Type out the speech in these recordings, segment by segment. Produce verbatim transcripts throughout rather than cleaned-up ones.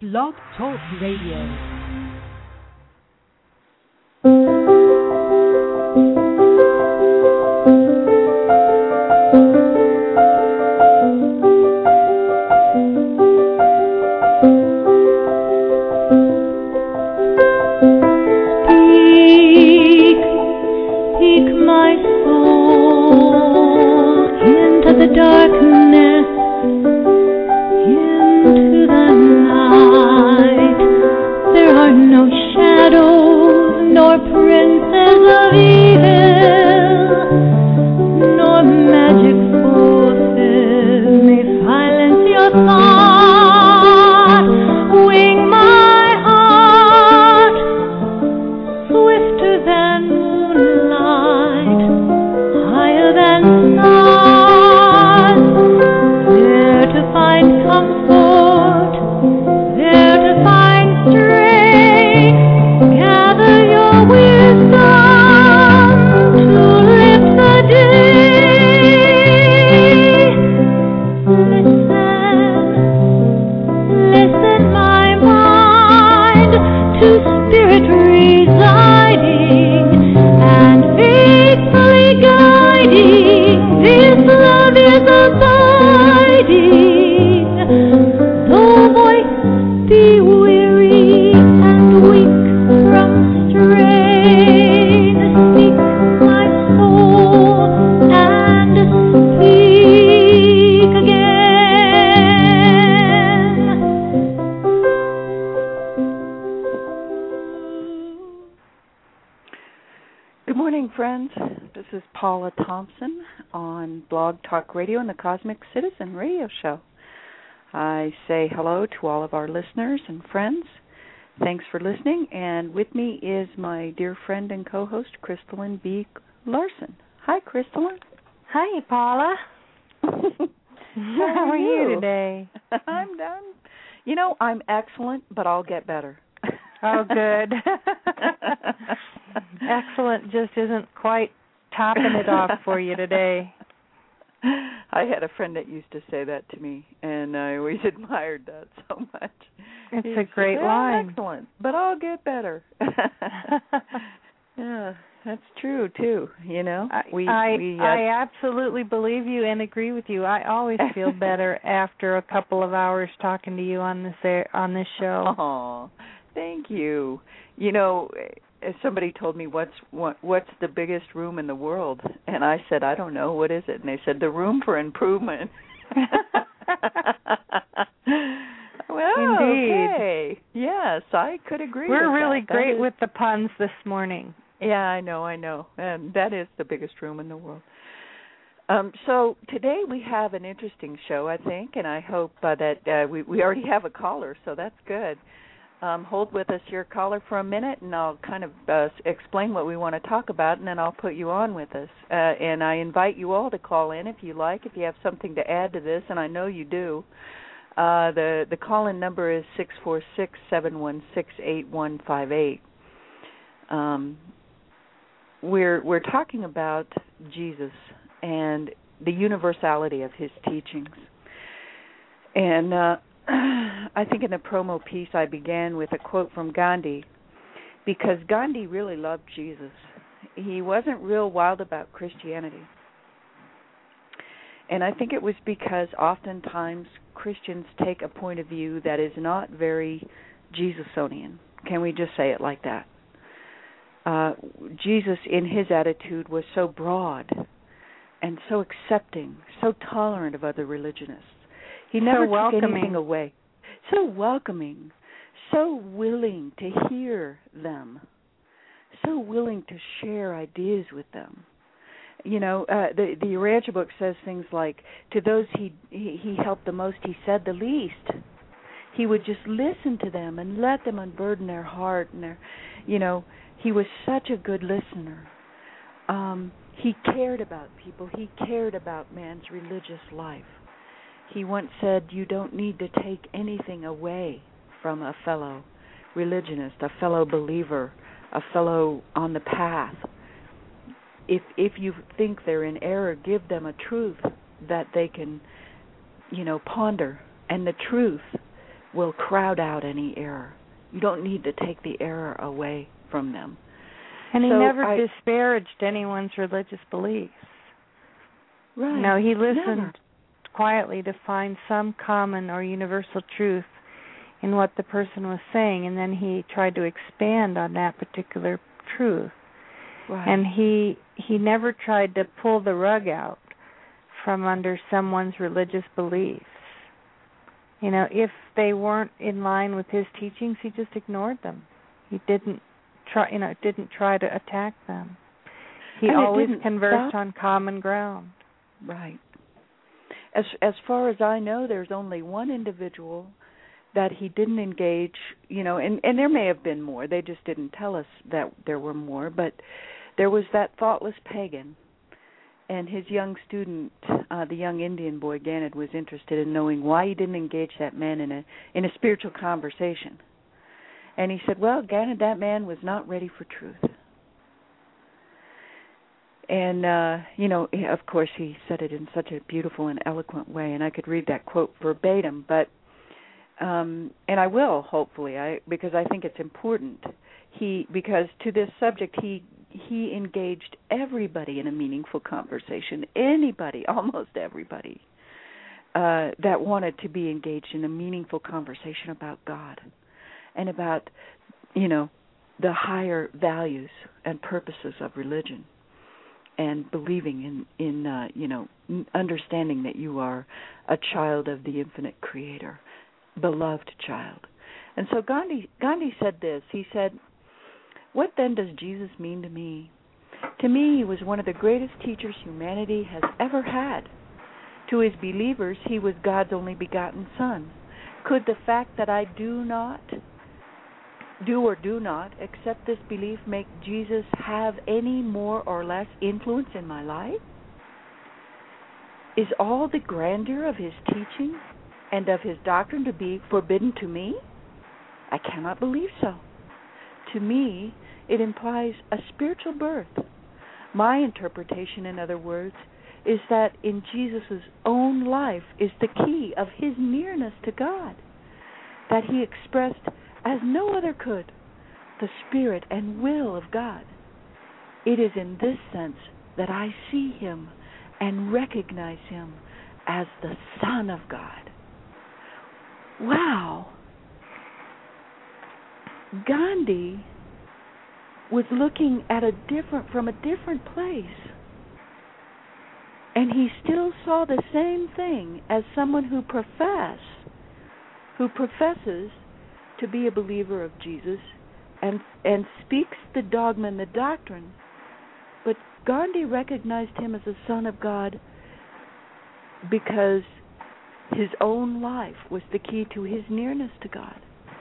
Blog Talk Radio. Radio and the Cosmic Citizen Radio Show. I say hello to all of our listeners and friends. Thanks for listening. And with me is my dear friend and co-host, Crystalline B. Larson. Hi, Crystalline. Hi, Paula. How, How are you? you today? I'm done. You know, I'm excellent, but I'll get better. Oh, good. Excellent just isn't quite topping it off for you today. I had a friend that used to say that to me, and I always admired that so much. It's he a great said, line. Excellent, but I'll get better. Yeah, that's true, too, you know. We, I, we, uh, I absolutely believe you and agree with you. I always feel better after a couple of hours talking to you on this air, on this show. Oh, thank you. You know, somebody told me what's what, what's the biggest room in the world, and I said, I don't know, what is it? And they said, the room for improvement. Well, indeed. Okay. Yes, I could agree We're with really that. great that is, with the puns this morning. Yeah, I know, I know. And that is the biggest room in the world. Um, so today we have an interesting show, I think, and I hope uh, that uh, we, we already have a caller, so that's good. Um, hold with us, your caller, for a minute, and I'll kind of uh, explain what we want to talk about, and then I'll put you on with us. Uh, and I invite you all to call in if you like, if you have something to add to this, and I know you do. Uh, the the call-in number is six four six, seven one six, eight one five eight. Um, we're we're talking about Jesus and the universality of his teachings, and uh, I think in the promo piece I began with a quote from Gandhi, because Gandhi really loved Jesus. He wasn't real wild about Christianity. And I think it was because oftentimes Christians take a point of view that is not very Jesusonian. Can we just say it like that? Uh, Jesus, in his attitude, was so broad and so accepting, so tolerant of other religionists. He never so took anything away. So welcoming, so willing to hear them, so willing to share ideas with them. You know, uh, the the Urantia book says things like, to those he, he he helped the most, he said the least. He would just listen to them and let them unburden their heart and their, you know, he was such a good listener. Um, he cared about people. He cared about man's religious life. He once said, you don't need to take anything away from a fellow religionist, a fellow believer, a fellow on the path. If if you think they're in error, give them a truth that they can, you know, ponder. And the truth will crowd out any error. You don't need to take the error away from them. And he so never I, disparaged anyone's religious beliefs. Right. No, he listened Never. quietly to find some common or universal truth in what the person was saying, and then he tried to expand on that particular truth. Right. And he he never tried to pull the rug out from under someone's religious beliefs. You know, if they weren't in line with his teachings, he just ignored them. He didn't try, you know, didn't try to attack them. He and always didn't conversed stop. on common ground. Right. As as far as I know, there's only one individual that he didn't engage, you know, and, and there may have been more. They just didn't tell us that there were more, but there was that thoughtless pagan, and his young student, uh, the young Indian boy, Ganad, was interested in knowing why he didn't engage that man in a in a spiritual conversation. And he said, well, Ganad, that man was not ready for truth. And, uh, you know, of course, he said it in such a beautiful and eloquent way, and I could read that quote verbatim, but, um, and I will, hopefully, I because I think it's important. He, because to this subject, he he engaged everybody in a meaningful conversation, anybody, almost everybody, uh, that wanted to be engaged in a meaningful conversation about God and about, you know, the higher values and purposes of religion. And believing in, in uh, you know, understanding that you are a child of the infinite Creator, beloved child. And so Gandhi, Gandhi said this. He said, what then does Jesus mean to me? To me, he was one of the greatest teachers humanity has ever had. To his believers, he was God's only begotten Son. Could the fact that I do not, do or do not accept this belief make Jesus have any more or less influence in my life? Is all the grandeur of his teaching and of his doctrine to be forbidden to me? I cannot believe so. To me, it implies a spiritual birth. My interpretation, in other words, is that in Jesus' own life is the key of his nearness to God, that he expressed as no other could, the spirit and will of God. It is in this sense that I see him and recognize him as the Son of God. Wow! Gandhi was looking at a different, from a different place, and he still saw the same thing as someone who profess, who professes to be a believer of Jesus and and speaks the dogma and the doctrine, but Gandhi recognized him as a son of God because his own life was the key to his nearness to God.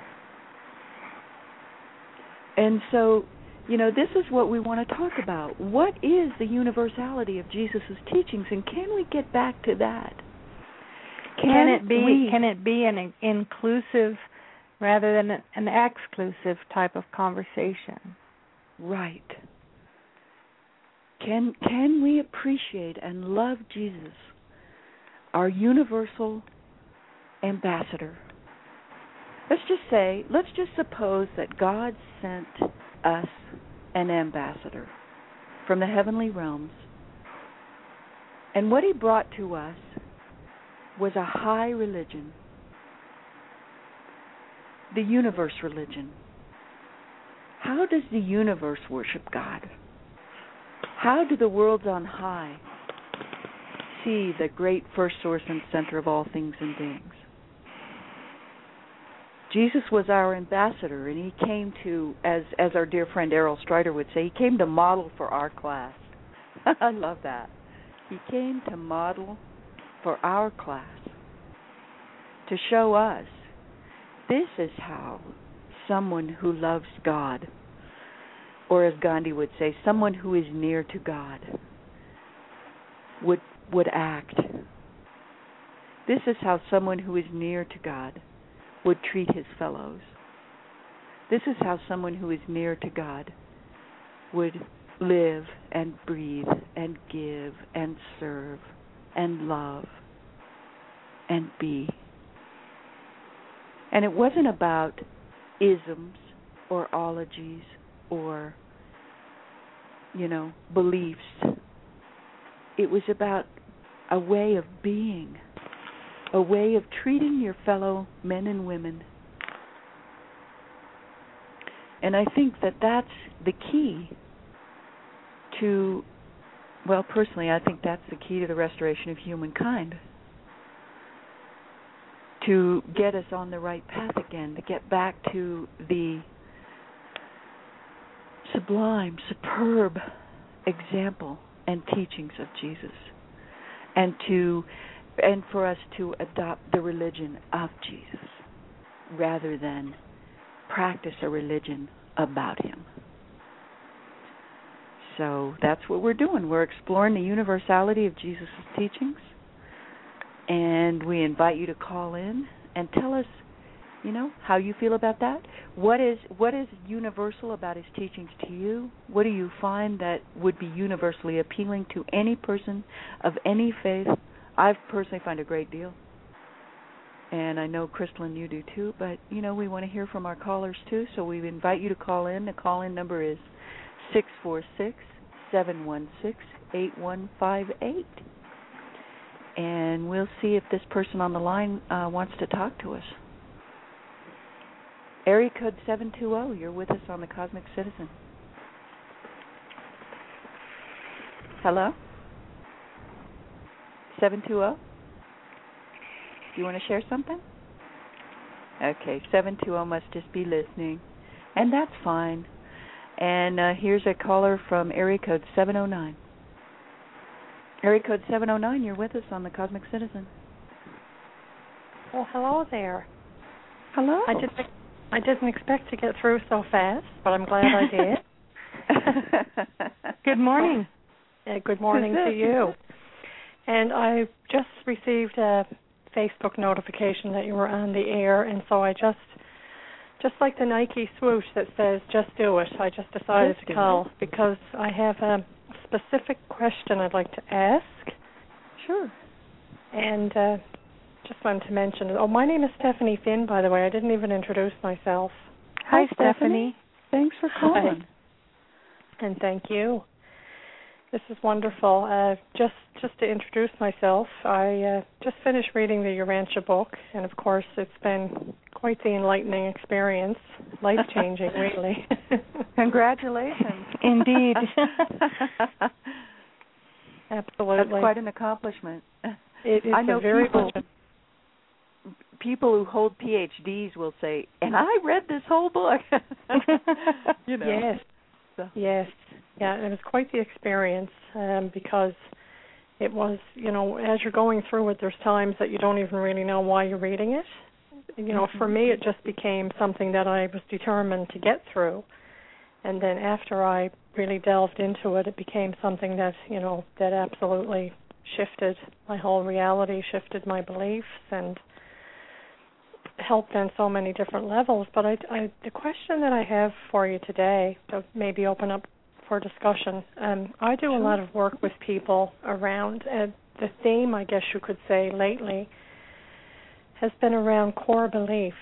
And so, you know, this is what we want to talk about. What is the universality of Jesus' teachings, and can we get back to that? Can, can it be we, can it be an inclusive rather than an exclusive type of conversation? Right. Can can we appreciate and love Jesus, our universal ambassador? Let's just say, let's just suppose that God sent us an ambassador from the heavenly realms, and what he brought to us was a high religion, the universe religion. How does the universe worship God? How do the worlds on high see the great first source and center of all things and beings? Jesus was our ambassador, and he came to, as as our dear friend Errol Strider would say, he came to model for our class. I love that. He came to model for our class, to show us this is how someone who loves God, or as Gandhi would say, someone who is near to God, would would act. This is how someone who is near to God would treat his fellows. This is how someone who is near to God would live and breathe and give and serve and love and be. And it wasn't about isms or ologies or, you know, beliefs. It was about a way of being, a way of treating your fellow men and women. And I think that that's the key to, well, personally, I think that's the key to the restoration of humankind. To get us on the right path again, to get back to the sublime, superb example and teachings of Jesus, and to and for us to adopt the religion of Jesus rather than practice a religion about him. So that's what we're doing. We're exploring the universality of Jesus' teachings. And we invite you to call in and tell us, you know, how you feel about that. What is what is universal about his teachings to you? What do you find that would be universally appealing to any person of any faith? I personally find a great deal. And I know, Crystalline, you do too. But, you know, we want to hear from our callers too. So we invite you to call in. The call-in number is six four six, seven one six, eight one five eight. And we'll see if this person on the line uh, wants to talk to us. Area code seven two zero, you're with us on the Cosmic Citizen. Hello? seven two zero? Do you want to share something? Okay, seven two zero must just be listening. And that's fine. And uh, here's a caller from area code seven oh nine. Area code seven oh nine, you're with us on the Cosmic Citizen. Well, hello there. Hello. I didn't, I didn't expect to get through so fast, but I'm glad I did. Good morning. Yeah, good morning to you. And I just received a Facebook notification that you were on the air, and so I just, just like the Nike swoosh that says, just do it, I just decided just to call it. Because I have a specific question I'd like to ask. Sure. And uh, just wanted to mention, oh, my name is Stephanie Finn, by the way. I didn't even introduce myself. Hi, Hi Stephanie. Thanks for calling. Hi. And thank you. This is wonderful. Uh, just just to introduce myself, I uh, just finished reading the Urantia book, and of course it's been quite the enlightening experience, life-changing, really. Congratulations. Indeed. Absolutely. That's quite an accomplishment. It is I know a very people, much people who hold P H Ds will say, and I read this whole book. You know. Yes. So. Yes. Yeah, and it was quite the experience um, because it was, you know, as you're going through it, there's times that you don't even really know why you're reading it. You know, mm-hmm. For me, it just became something that I was determined to get through. And then after I really delved into it, it became something that, you know, that absolutely shifted my whole reality, shifted my beliefs, and helped on so many different levels. But I, I, the question that I have for you today, to maybe open up for discussion, um, I do a lot of work with people around, and the theme, I guess you could say, lately has been around core beliefs.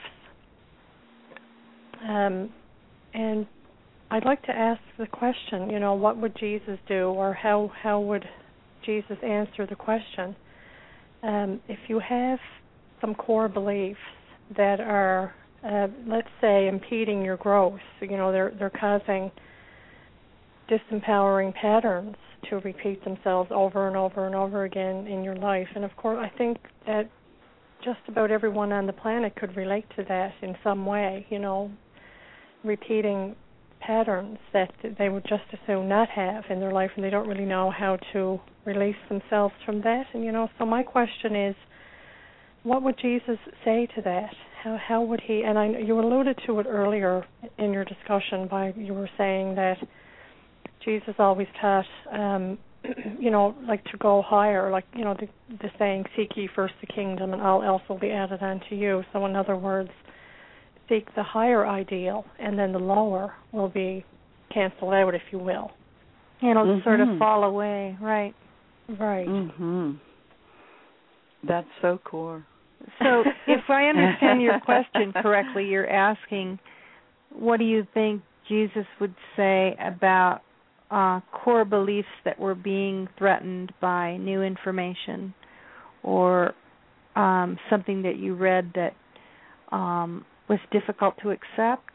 Um, and I'd like to ask the question, you know, what would Jesus do, or how, how would Jesus answer the question? Um, if you have some core beliefs that are, uh, let's say, impeding your growth, you know, they're they're causing disempowering patterns to repeat themselves over and over and over again in your life. And of course, I think that just about everyone on the planet could relate to that in some way, you know, repeating patterns that they would just as soon not have in their life, and they don't really know how to release themselves from that. And, you know, so my question is, what would Jesus say to that? How how would he, and I, you alluded to it earlier in your discussion by, you were saying that Jesus always taught, um, you know, like to go higher, like, you know, the, the saying, seek ye first the kingdom and all else will be added unto you. So in other words, seek the higher ideal and then the lower will be canceled out, if you will. It'll mm-hmm. sort of fall away, right. Right. Mm-hmm. That's so core. So if I understand your question correctly, you're asking, what do you think Jesus would say about uh, core beliefs that were being threatened by new information, or um, something that you read that um, was difficult to accept?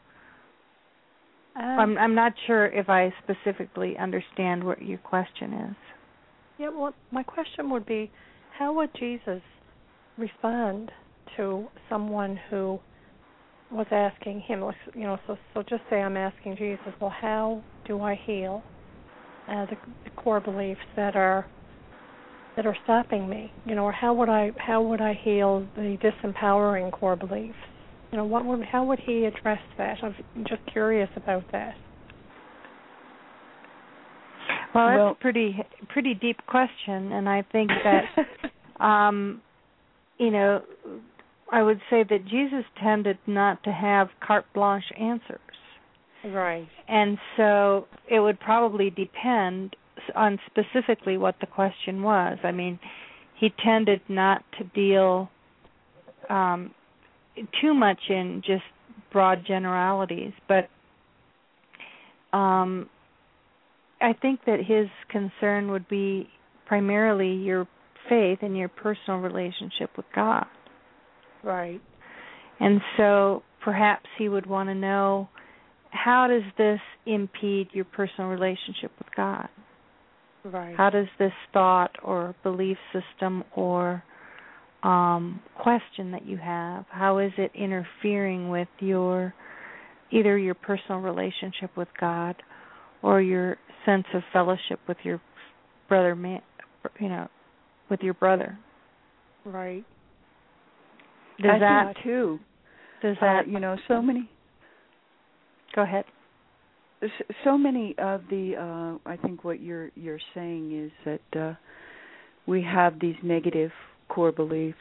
Um, I'm, I'm not sure if I specifically understand what your question is. Yeah, well, my question would be, how would Jesus respond to someone who was asking him, you know, so so just say I'm asking Jesus, well, how do I heal uh, the, the core beliefs that are that are stopping me, you know, or how would I how would I heal the disempowering core beliefs? You know, what would how would he address that? I'm just curious about that. Well, that's well, a pretty pretty deep question, and I think that, um, you know, I would say that Jesus tended not to have carte blanche answers. Right. And so it would probably depend on specifically what the question was. I mean, he tended not to deal um, too much in just broad generalities, but um, I think that his concern would be primarily your faith and your personal relationship with God. Right. And so perhaps he would want to know, how does this impede your personal relationship with God? Right. How does this thought or belief system or um, question that you have, how is it interfering with your either your personal relationship with God or your sense of fellowship with your brother, man, you know, with your brother? Right. Does I that think too? Does that uh, you know so many? Go ahead. So many of the, uh, I think what you're you're saying is that uh, we have these negative core beliefs,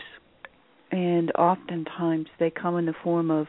and oftentimes they come in the form of,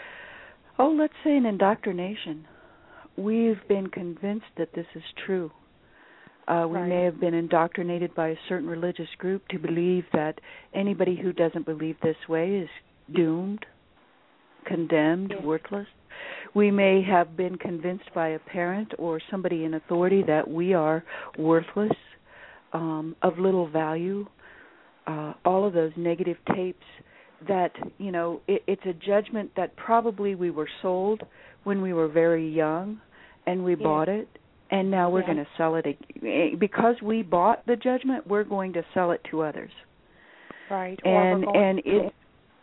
oh, let's say an indoctrination. We've been convinced that this is true. Uh, we right. may have been indoctrinated by a certain religious group to believe that anybody who doesn't believe this way is doomed, condemned, yes. worthless. We may have been convinced by a parent or somebody in authority that we are worthless, um, of little value. Uh, all of those negative tapes that, you know, it, it's a judgment that probably we were sold when we were very young and we yes. bought it, and now we're yeah. going to sell it. Because we bought the judgment, we're going to sell it to others. Right. And, and it,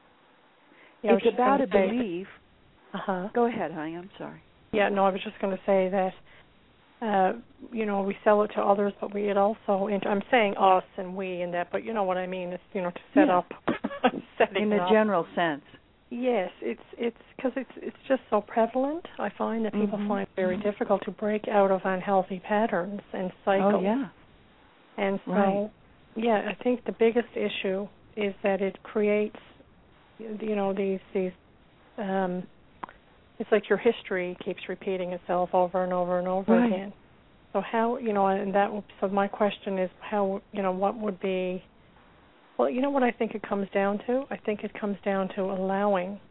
yeah, it's about a say, belief. Uh-huh. Go ahead, honey. I'm sorry. Yeah, no, I was just going to say that, uh, you know, we sell it to others, but we it also, I'm saying us and we and that, but you know what I mean. It's, you know, to set yeah. up. setting In the up. general sense. Yes, it's it's because it's it's just so prevalent. I find that people mm-hmm. find it very mm-hmm. difficult to break out of unhealthy patterns and cycles. Oh, yeah. And so, right. yeah, I think the biggest issue is that it creates, you know, these these. Um, it's like your history keeps repeating itself over and over and over right. again. So how, you know, and that. So my question is, how, you know, what would be. Well, you know what I think it comes down to? I think it comes down to allowing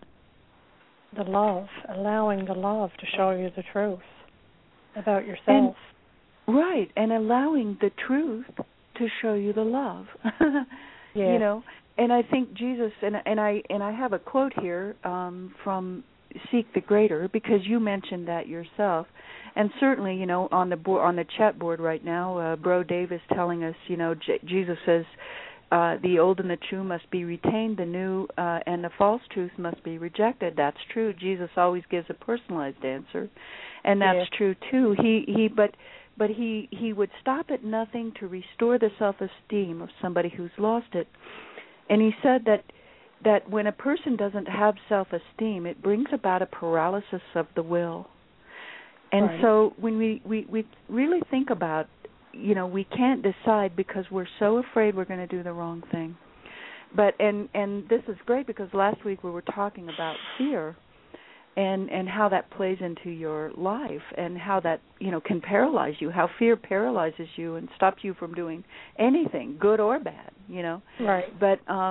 the love, allowing the love to show you the truth about yourself. And, right, and allowing the truth to show you the love. yes. You know, and I think Jesus, and and I and I have a quote here um, from Seek the Greater, because you mentioned that yourself, and certainly, you know, on the board, on the chat board right now, uh, Bro Dave is telling us, you know, J- Jesus says. Uh, the old and the true must be retained, the new uh, and the false truth must be rejected. That's true. Jesus always gives a personalized answer, and that's yes. true too. He he, but but he he would stop at nothing to restore the self-esteem of somebody who's lost it. And he said that that when a person doesn't have self-esteem, it brings about a paralysis of the will. And right. so when we, we, we really think about, you know, we can't decide because we're so afraid we're going to do the wrong thing. But and and this is great because last week we were talking about fear and and how that plays into your life and how that, you know, can paralyze you, how fear paralyzes you and stops you from doing anything, good or bad, you know. Right. But um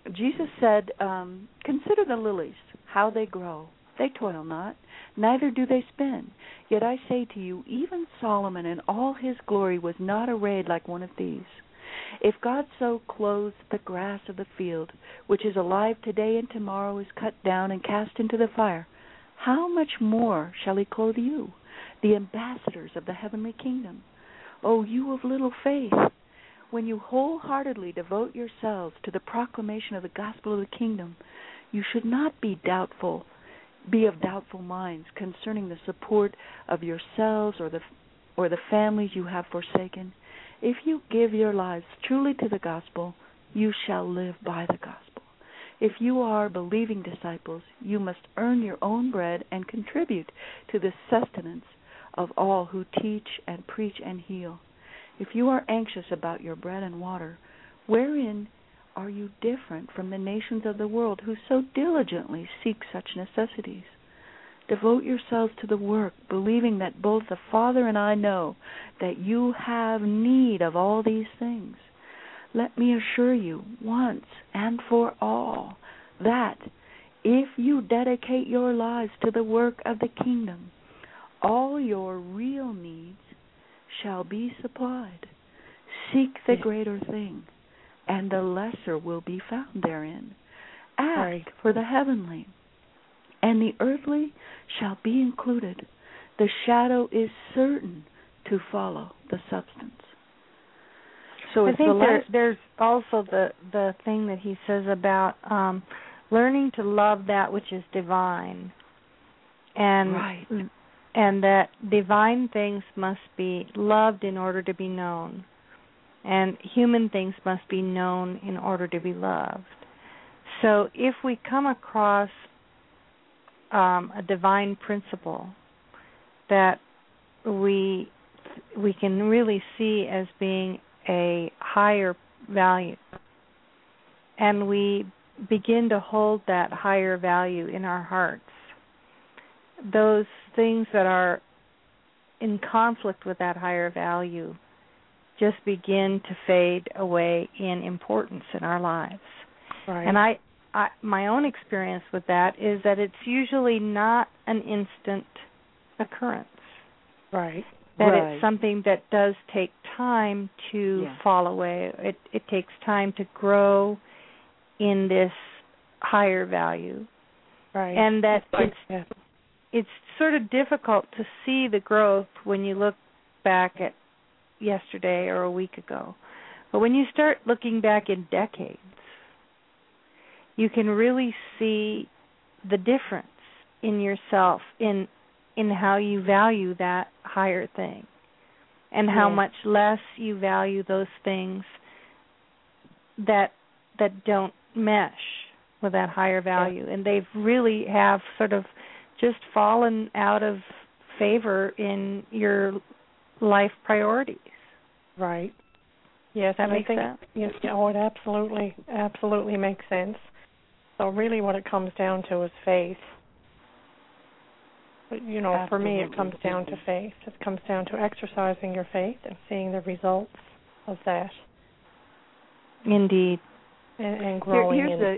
Jesus said, um, "Consider the lilies, how they grow. They toil not, neither do they spin. Yet I say to you, even Solomon in all his glory was not arrayed like one of these. If God so clothes the grass of the field, which is alive today and tomorrow is cut down and cast into the fire, how much more shall he clothe you, the ambassadors of the heavenly kingdom? O you of little faith! When you wholeheartedly devote yourselves to the proclamation of the gospel of the kingdom, you should not be doubtful, be of doubtful minds concerning the support of yourselves or the or the families you have forsaken. If you give your lives truly to the gospel, you shall live by the gospel. If you are believing disciples, you must earn your own bread and contribute to the sustenance of all who teach and preach and heal. If you are anxious about your bread and water, wherein are you different from the nations of the world who so diligently seek such necessities? Devote yourselves to the work, believing that both the Father and I know that you have need of all these things. Let me assure you once and for all that if you dedicate your lives to the work of the kingdom, all your real needs shall be supplied. Seek the greater thing, and the lesser will be found therein. Ask right. for the heavenly, and the earthly shall be included. The shadow is certain to follow the substance. So I it's think the there, last... there's also the, the thing that he says about um, learning to love that which is divine. And right. and that divine things must be loved in order to be known, and human things must be known in order to be loved. So if we come across um, a divine principle that we we can really see as being a higher value, and we begin to hold that higher value in our hearts, those things that are in conflict with that higher value just begin to fade away in importance in our lives. Right. And I, I, my own experience with that is that it's usually not an instant occurrence. Right. That right. it's something that does take time to yeah. fall away. It, it takes time to grow in this higher value. Right. And that right. it's yeah. it's sort of difficult to see the growth when you look back at yesterday or a week ago. But when you start looking back in decades, you can really see the difference in yourself, in in how you value that higher thing, and how yes. much less you value those things that that don't mesh with that higher value. Yeah. And they've really have sort of just fallen out of favor in your life priorities. Right. Yes, that and I makes think, sense. Yes, oh, it absolutely, absolutely makes sense. So really what it comes down to is faith. But, you know, absolutely. for me it comes down to faith. It comes down to exercising your faith and seeing the results of that. Indeed. And, and growing Here, here's in a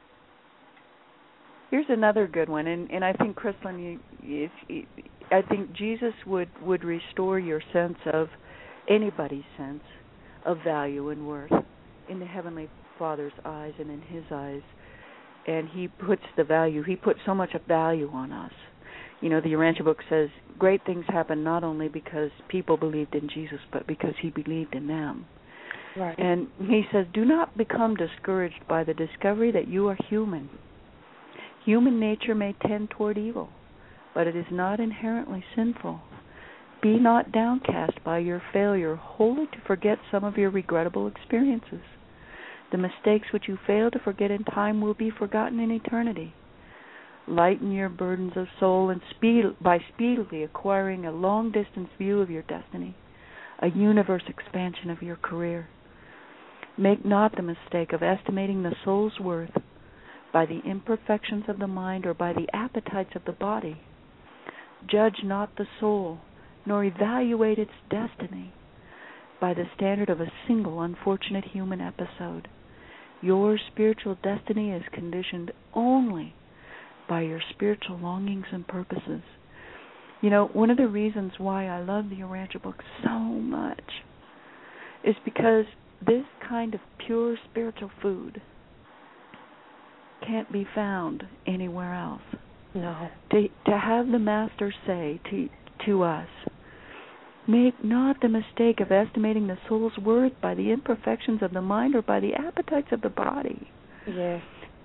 Here's another good one, and, and I think, Chrislyn, you, if, if, I think Jesus would, would restore your sense of, anybody's sense of value and worth in the Heavenly Father's eyes and in His eyes. And He puts the value, He puts so much of value on us. You know, the Urantia book says, great things happen not only because people believed in Jesus, but because He believed in them. Right. And He says, do not become discouraged by the discovery that you are human. Human nature may tend toward evil, but it is not inherently sinful. Be not downcast by your failure wholly to forget some of your regrettable experiences. The mistakes which you fail to forget in time will be forgotten in eternity. Lighten your burdens of soul and speed, by speedily acquiring a long-distance view of your destiny, a universe expansion of your career. Make not the mistake of estimating the soul's worth by the imperfections of the mind or by the appetites of the body. Judge not the soul, nor evaluate its destiny by the standard of a single unfortunate human episode. Your spiritual destiny is conditioned only by your spiritual longings and purposes. You know, one of the reasons why I love the Urantia book so much is because this kind of pure spiritual food can't be found anywhere else. No. To, to have the Master say to to us, make not the mistake of estimating the soul's worth by the imperfections of the mind or by the appetites of the body. Yes.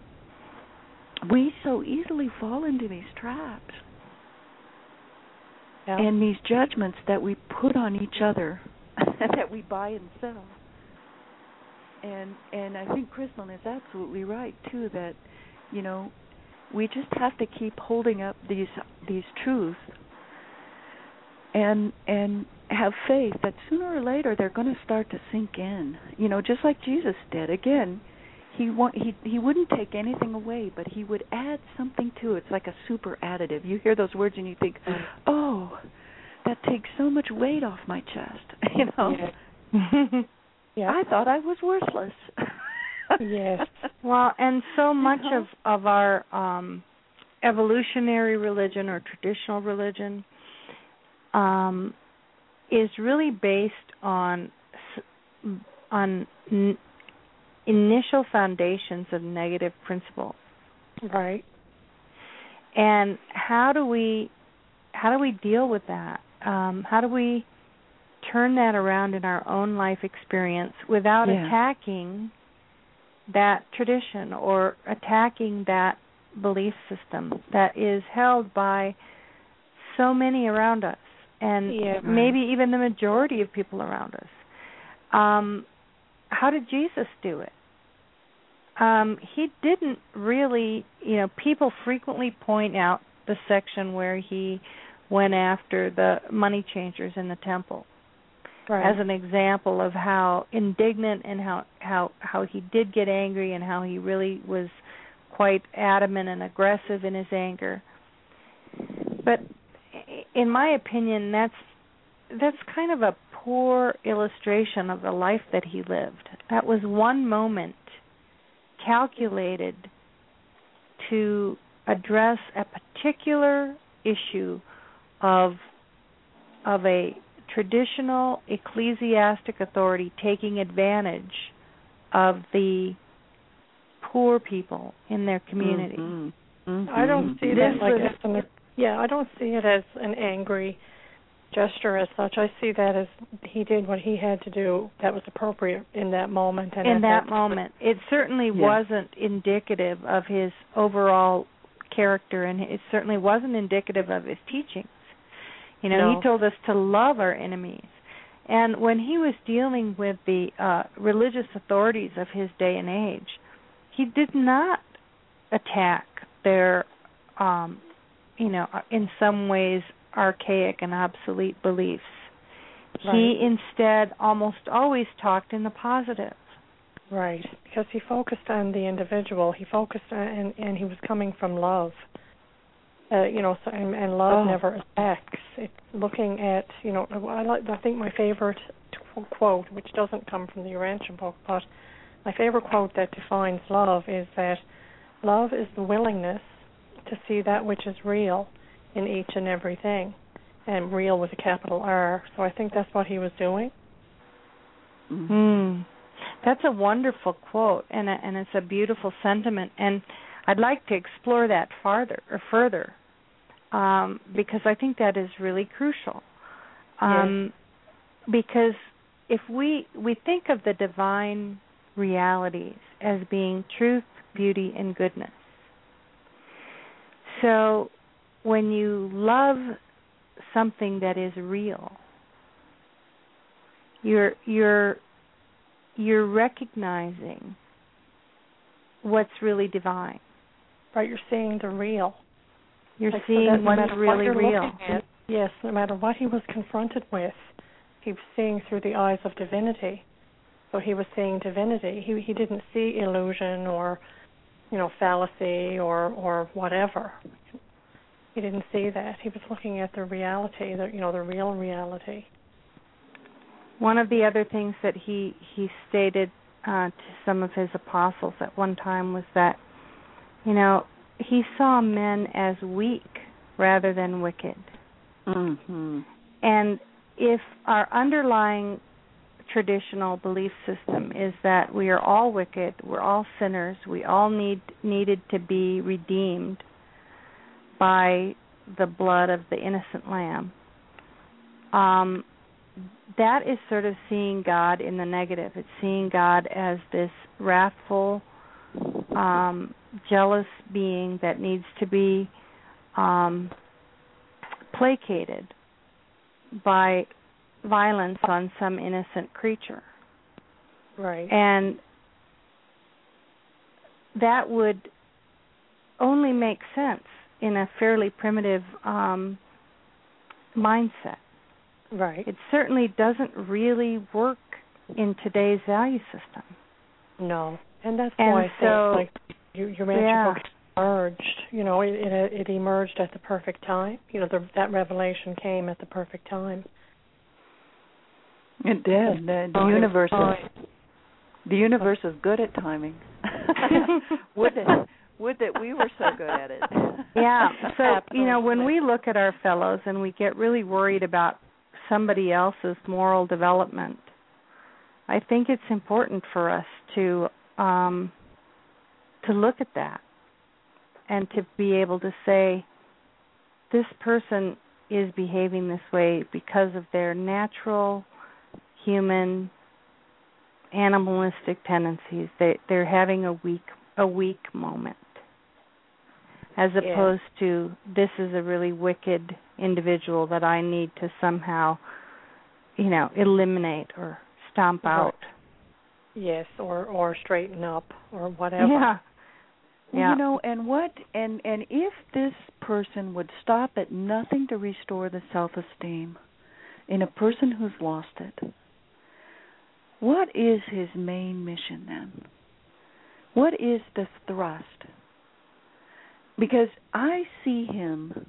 We so easily fall into these traps. Yeah. And these judgments that we put on each other, that we buy and sell. And and I think Crystalline is absolutely right too, that, you know, we just have to keep holding up these these truths and and have faith that sooner or later they're going to start to sink in. You know, just like Jesus did. Again, he wa- he he wouldn't take anything away, but he would add something to it. It's like a super additive. You hear those words and you think, oh, that takes so much weight off my chest. You know. Yeah. Yeah. I thought I was worthless. Yes. Well, and so much of, of our um, evolutionary religion or traditional religion um, is really based on on n- initial foundations of negative principles. Right. And how do we how do we deal with that? Um, how do we turn that around in our own life experience without yeah. attacking that tradition or attacking that belief system that is held by so many around us, and yeah, right. maybe even the majority of people around us? Um, how did Jesus do it? Um, he didn't really, you know, people frequently point out the section where he went after the money changers in the temple. Right. As an example of how indignant and how, how how he did get angry and how he really was quite adamant and aggressive in his anger. But in my opinion, that's that's kind of a poor illustration of the life that he lived. That was one moment calculated to address a particular issue of of a traditional ecclesiastic authority taking advantage of the poor people in their community. Mm-hmm. Mm-hmm. I don't see this that like was, as an, yeah, I don't see it as an angry gesture as such. I see that as he did what he had to do that was appropriate in that moment. And in that, that moment. It certainly yeah. wasn't indicative of his overall character, and it certainly wasn't indicative of his teachings. You know, no. he told us to love our enemies. And when he was dealing with the uh, religious authorities of his day and age, he did not attack their, um, you know, in some ways archaic and obsolete beliefs. Right. He instead almost always talked in the positive. Right, because he focused on the individual. He focused on, and, and he was coming from love. Uh, you know, so, and, and love oh. never attacks. It's looking at, you know, I like. I think my favorite quote, which doesn't come from the Urantia book, but my favorite quote that defines love is that love is the willingness to see that which is real in each and everything, and real with a capital R. So I think that's what he was doing. Mm. That's a wonderful quote, and a, and it's a beautiful sentiment, and I'd like to explore that farther or further, um, because I think that is really crucial. Um, yes. Because if we we think of the divine realities as being truth, beauty, and goodness, so when you love something that is real, you're you're you're recognizing what's really divine. Right, you're seeing the real. You're like, seeing so what's really what real. At, yes, no matter what he was confronted with, he was seeing through the eyes of divinity. So he was seeing divinity. He he didn't see illusion or, you know, fallacy or or whatever. He didn't see that. He was looking at the reality, the you know, the real reality. One of the other things that he he stated uh, to some of his apostles at one time was that, you know, he saw men as weak rather than wicked. Mm-hmm. And if our underlying traditional belief system is that we are all wicked, we're all sinners, we all need needed to be redeemed by the blood of the innocent lamb, um, that is sort of seeing God in the negative. It's seeing God as this wrathful, um, jealous being that needs to be um, placated by violence on some innocent creature. Right. And that would only make sense in a fairly primitive um, mindset. Right. It certainly doesn't really work in today's value system. No. And that's and why I so, think like your, your magic yeah. book emerged. You know, it, it it emerged at the perfect time. You know, the, that revelation came at the perfect time. It did. The, the universe is the universe is good at timing. would that would that we were so good at it. Yeah. So you know, when we look at our fellows and we get really worried about somebody else's moral development, I think it's important for us to um, to look at that and to be able to say, this person is behaving this way because of their natural human animalistic tendencies. They they're having a weak a weak moment, as opposed yeah. to this is a really wicked individual that I need to somehow, you know, eliminate or stomp right. out. Yes, or or straighten up or whatever. Yeah. Well, yeah. you know, and what and and if this person would stop at nothing to restore the self-esteem in a person who's lost it, what is his main mission then? What is the thrust? Because I see him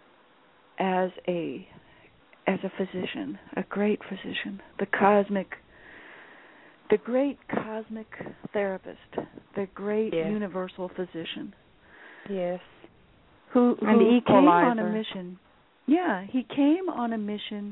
as a as a physician, a great physician, the cosmic, the great cosmic therapist, the great yes. universal physician. Yes. Who, who and the came equalizer. on a mission. Yeah, he came on a mission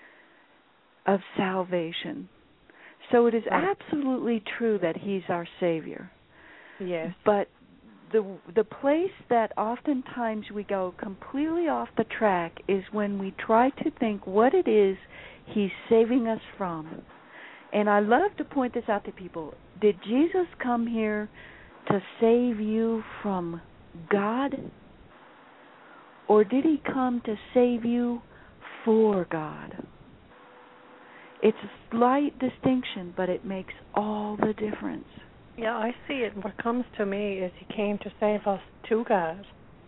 of salvation. So it is right. absolutely true that he's our Savior. Yes. But the the place that oftentimes we go completely off the track is when we try to think what it is he's saving us from. And I love to point this out to people. Did Jesus come here to save you from God? Or did he come to save you for God? It's a slight distinction, but it makes all the difference. Yeah, I see it. What comes to me is he came to save us to God.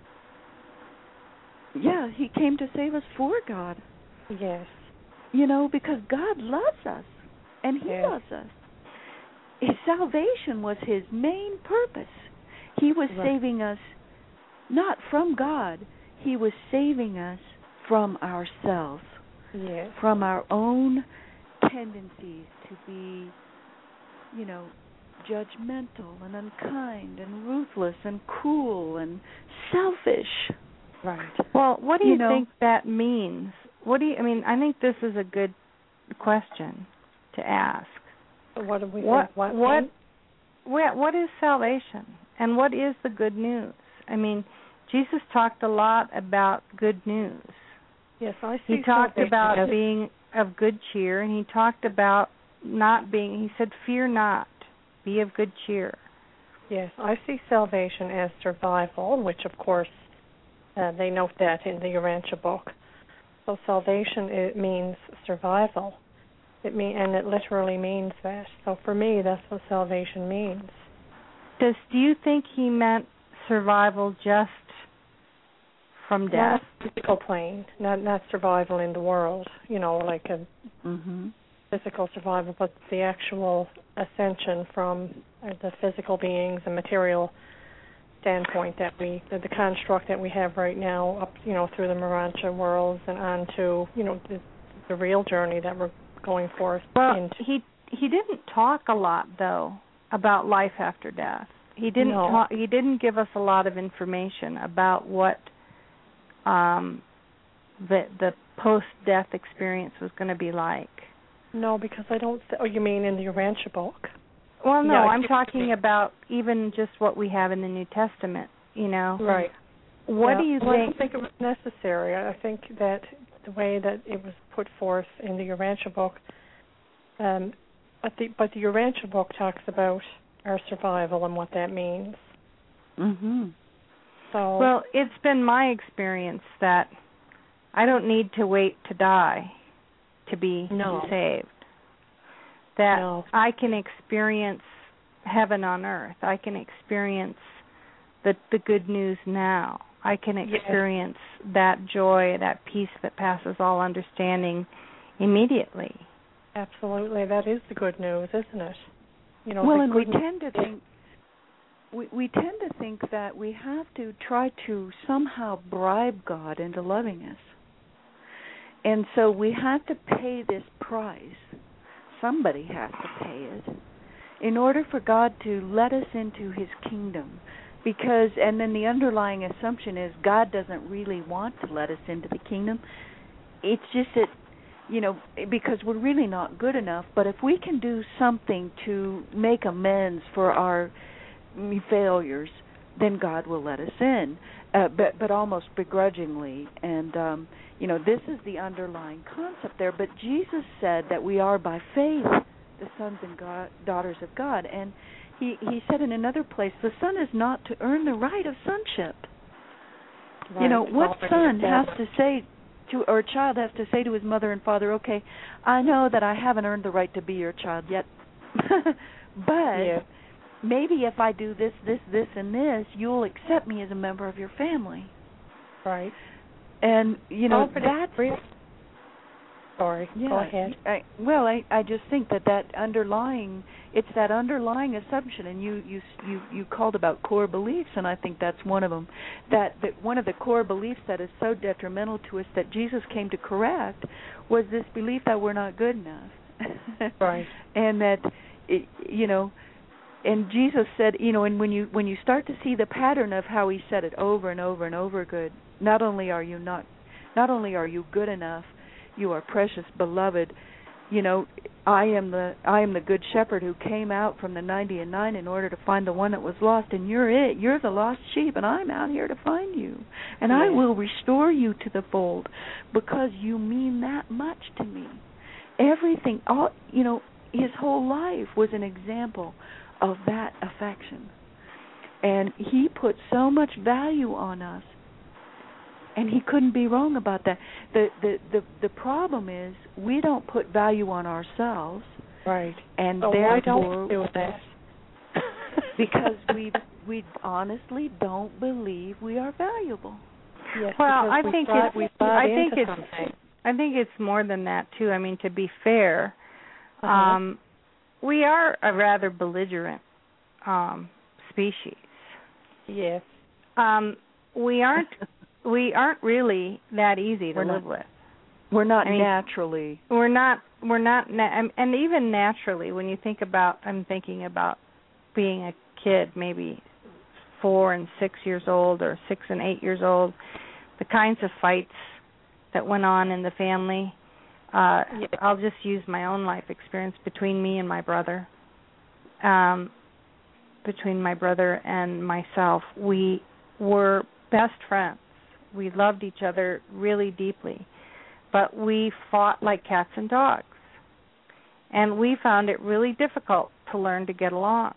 Yeah, he came to save us for God. Yes. You know, because God loves us, and he yes. loves us. His salvation was his main purpose. He was right. saving us not from God. He was saving us from ourselves, yes. from our own tendencies to be, you know, judgmental and unkind and ruthless and cruel and selfish. Right. Well, what do you, you know, think that means? What do you, I mean, I think this is a good question to ask. What do we what, think? What, what, what, what is salvation? And what is the good news? I mean, Jesus talked a lot about good news. Yes, I see. He talked about as being of good cheer, and he talked about not being, he said, fear not, be of good cheer. Yes, I see salvation as survival, which, of course, uh, they note that in the Urantia book. So salvation, it means survival. It mean, and it literally means that. So for me, that's what salvation means. Does, do you think he meant survival just from death? Not physical plane, not not survival in the world, you know, like a mm-hmm. physical survival, but the actual ascension from uh, the physical beings and material standpoint that we, the, the construct that we have right now, up, you know, through the Urantia worlds and on to, you know, the, the real journey that we're going forth well, into. he he didn't talk a lot though about life after death. He didn't No. talk, he didn't give us a lot of information about what um, the the post-death experience was going to be like. No, because I don't. Th- oh, you mean in the Urantia book? Well, no, Yeah, I I'm get talking you. about even just what we have in the New Testament. You know, Right. what Yeah. do you well, I think? don't think it was necessary. I think that the way that it was put forth in the Urantia book, um, but the but the Urantia book talks about our survival and what that means. Mhm. So Well, it's been my experience that I don't need to wait to die to be No. saved. That No. I can experience heaven on earth. I can experience the the good news now. I can Yes. experience that joy, that peace that passes all understanding immediately. absolutely, that is the good news, isn't it? You know, Well, the and we good tend to think we we tend to think that we have to try to somehow bribe God into loving us. And so we have to pay this price. Somebody has to pay it in order for God to let us into his kingdom. Because, and then the underlying assumption is God doesn't really want to let us into the kingdom. It's just that, you know, because we're really not good enough. But if we can do something to make amends for our failures, then God will let us in, uh, but but almost begrudgingly. And um, you know, this is the underlying concept there. But Jesus said that we are by faith the sons and God, daughters of God, and he he said in another place, the son is not to earn the right of sonship. right, You know, what already son has established. to say to, or a child has to say to his mother and father, okay, I know that I haven't earned the right to be your child yet, but Yeah. maybe if I do this, this, this, and this, you'll accept me as a member of your family. Right. And, you know, Oh, but that's... it's Sorry, yeah, go ahead. I, well, I, I just think that that underlying, it's that underlying assumption, and you, you you you called about core beliefs, and I think that's one of them. That that one of the core beliefs that is so detrimental to us that Jesus came to correct was this belief that we're not good enough, Right. and that it, you know, and Jesus said, you know, and when you when you start to see the pattern of how he said it over and over and over, good. Not only are you not, not only are you good enough. You are precious, beloved. You know, I am the I am the good shepherd who came out from the ninety and nine in order to find the one that was lost, and you're it. You're the lost sheep, and I'm out here to find you. And Yeah. I will restore you to the fold because you mean that much to me. Everything, all you know, his whole life was an example of that affection. And he put so much value on us. And he couldn't be wrong about that. The, the the the problem is we don't put value on ourselves, Right. and So why therefore don't we do that? because we we honestly don't believe we are valuable. Yes, Well, because I we think bought, it's- we bought I think into it's- something. I think it's more than that too. I mean, to be fair, Uh-huh. um, we are a rather belligerent um, species. Yes. Um, we aren't we aren't really that easy to We're live not. with. We're not I mean, naturally. We're not we're not na- and and even naturally, when you think about, I'm thinking about being a kid, maybe four and six years old, or six and eight years old, the kinds of fights that went on in the family. Uh, Yeah. I'll just use my own life experience between me and my brother. Um, between my brother and myself, we were best friends. We loved each other really deeply, but we fought like cats and dogs, and we found it really difficult to learn to get along.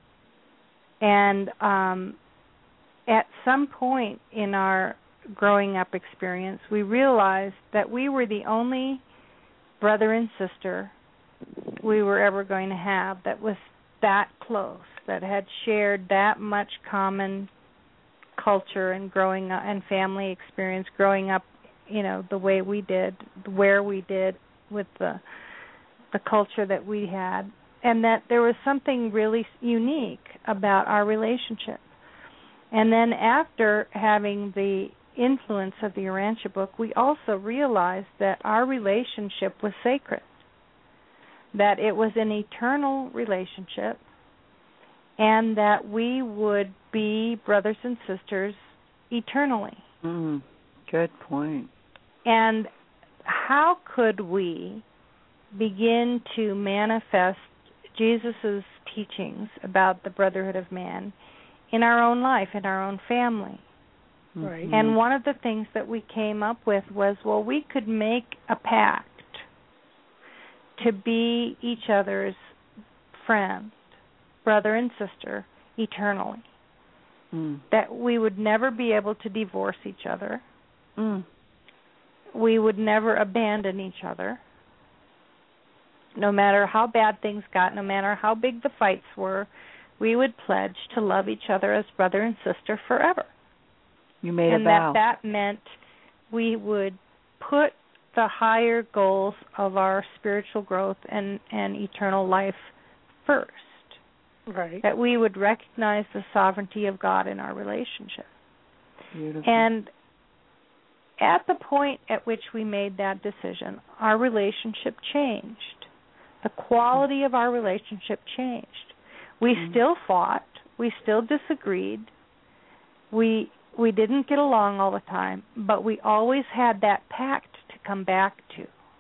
And um, at some point in our growing up experience, we realized that we were the only brother and sister we were ever going to have that was that close, that had shared that much common culture and growing up and family experience, growing up, you know, the way we did, where we did, with the the culture that we had, and that there was something really unique about our relationship. And then after having the influence of the Urantia book, we also realized that our relationship was sacred, that it was an eternal relationship, and that we would be brothers and sisters eternally. Mm, good point. And how could we begin to manifest Jesus' teachings about the brotherhood of man in our own life, in our own family? Right. And one of the things that we came up with was, well, we could make a pact to be each other's friends, brother and sister, eternally. Mm. That we would never be able to divorce each other. Mm. We would never abandon each other. No matter how bad things got, no matter how big the fights were, we would pledge to love each other as brother and sister forever. You made and a vow. And that, that meant we would put the higher goals of our spiritual growth and, and eternal life first. Right. That we would recognize the sovereignty of God in our relationship. Beautiful. And at the point at which we made that decision, our relationship changed. The quality of our relationship changed. We mm-hmm. still fought. We still disagreed. We we didn't get along all the time, but we always had that pact to come back to.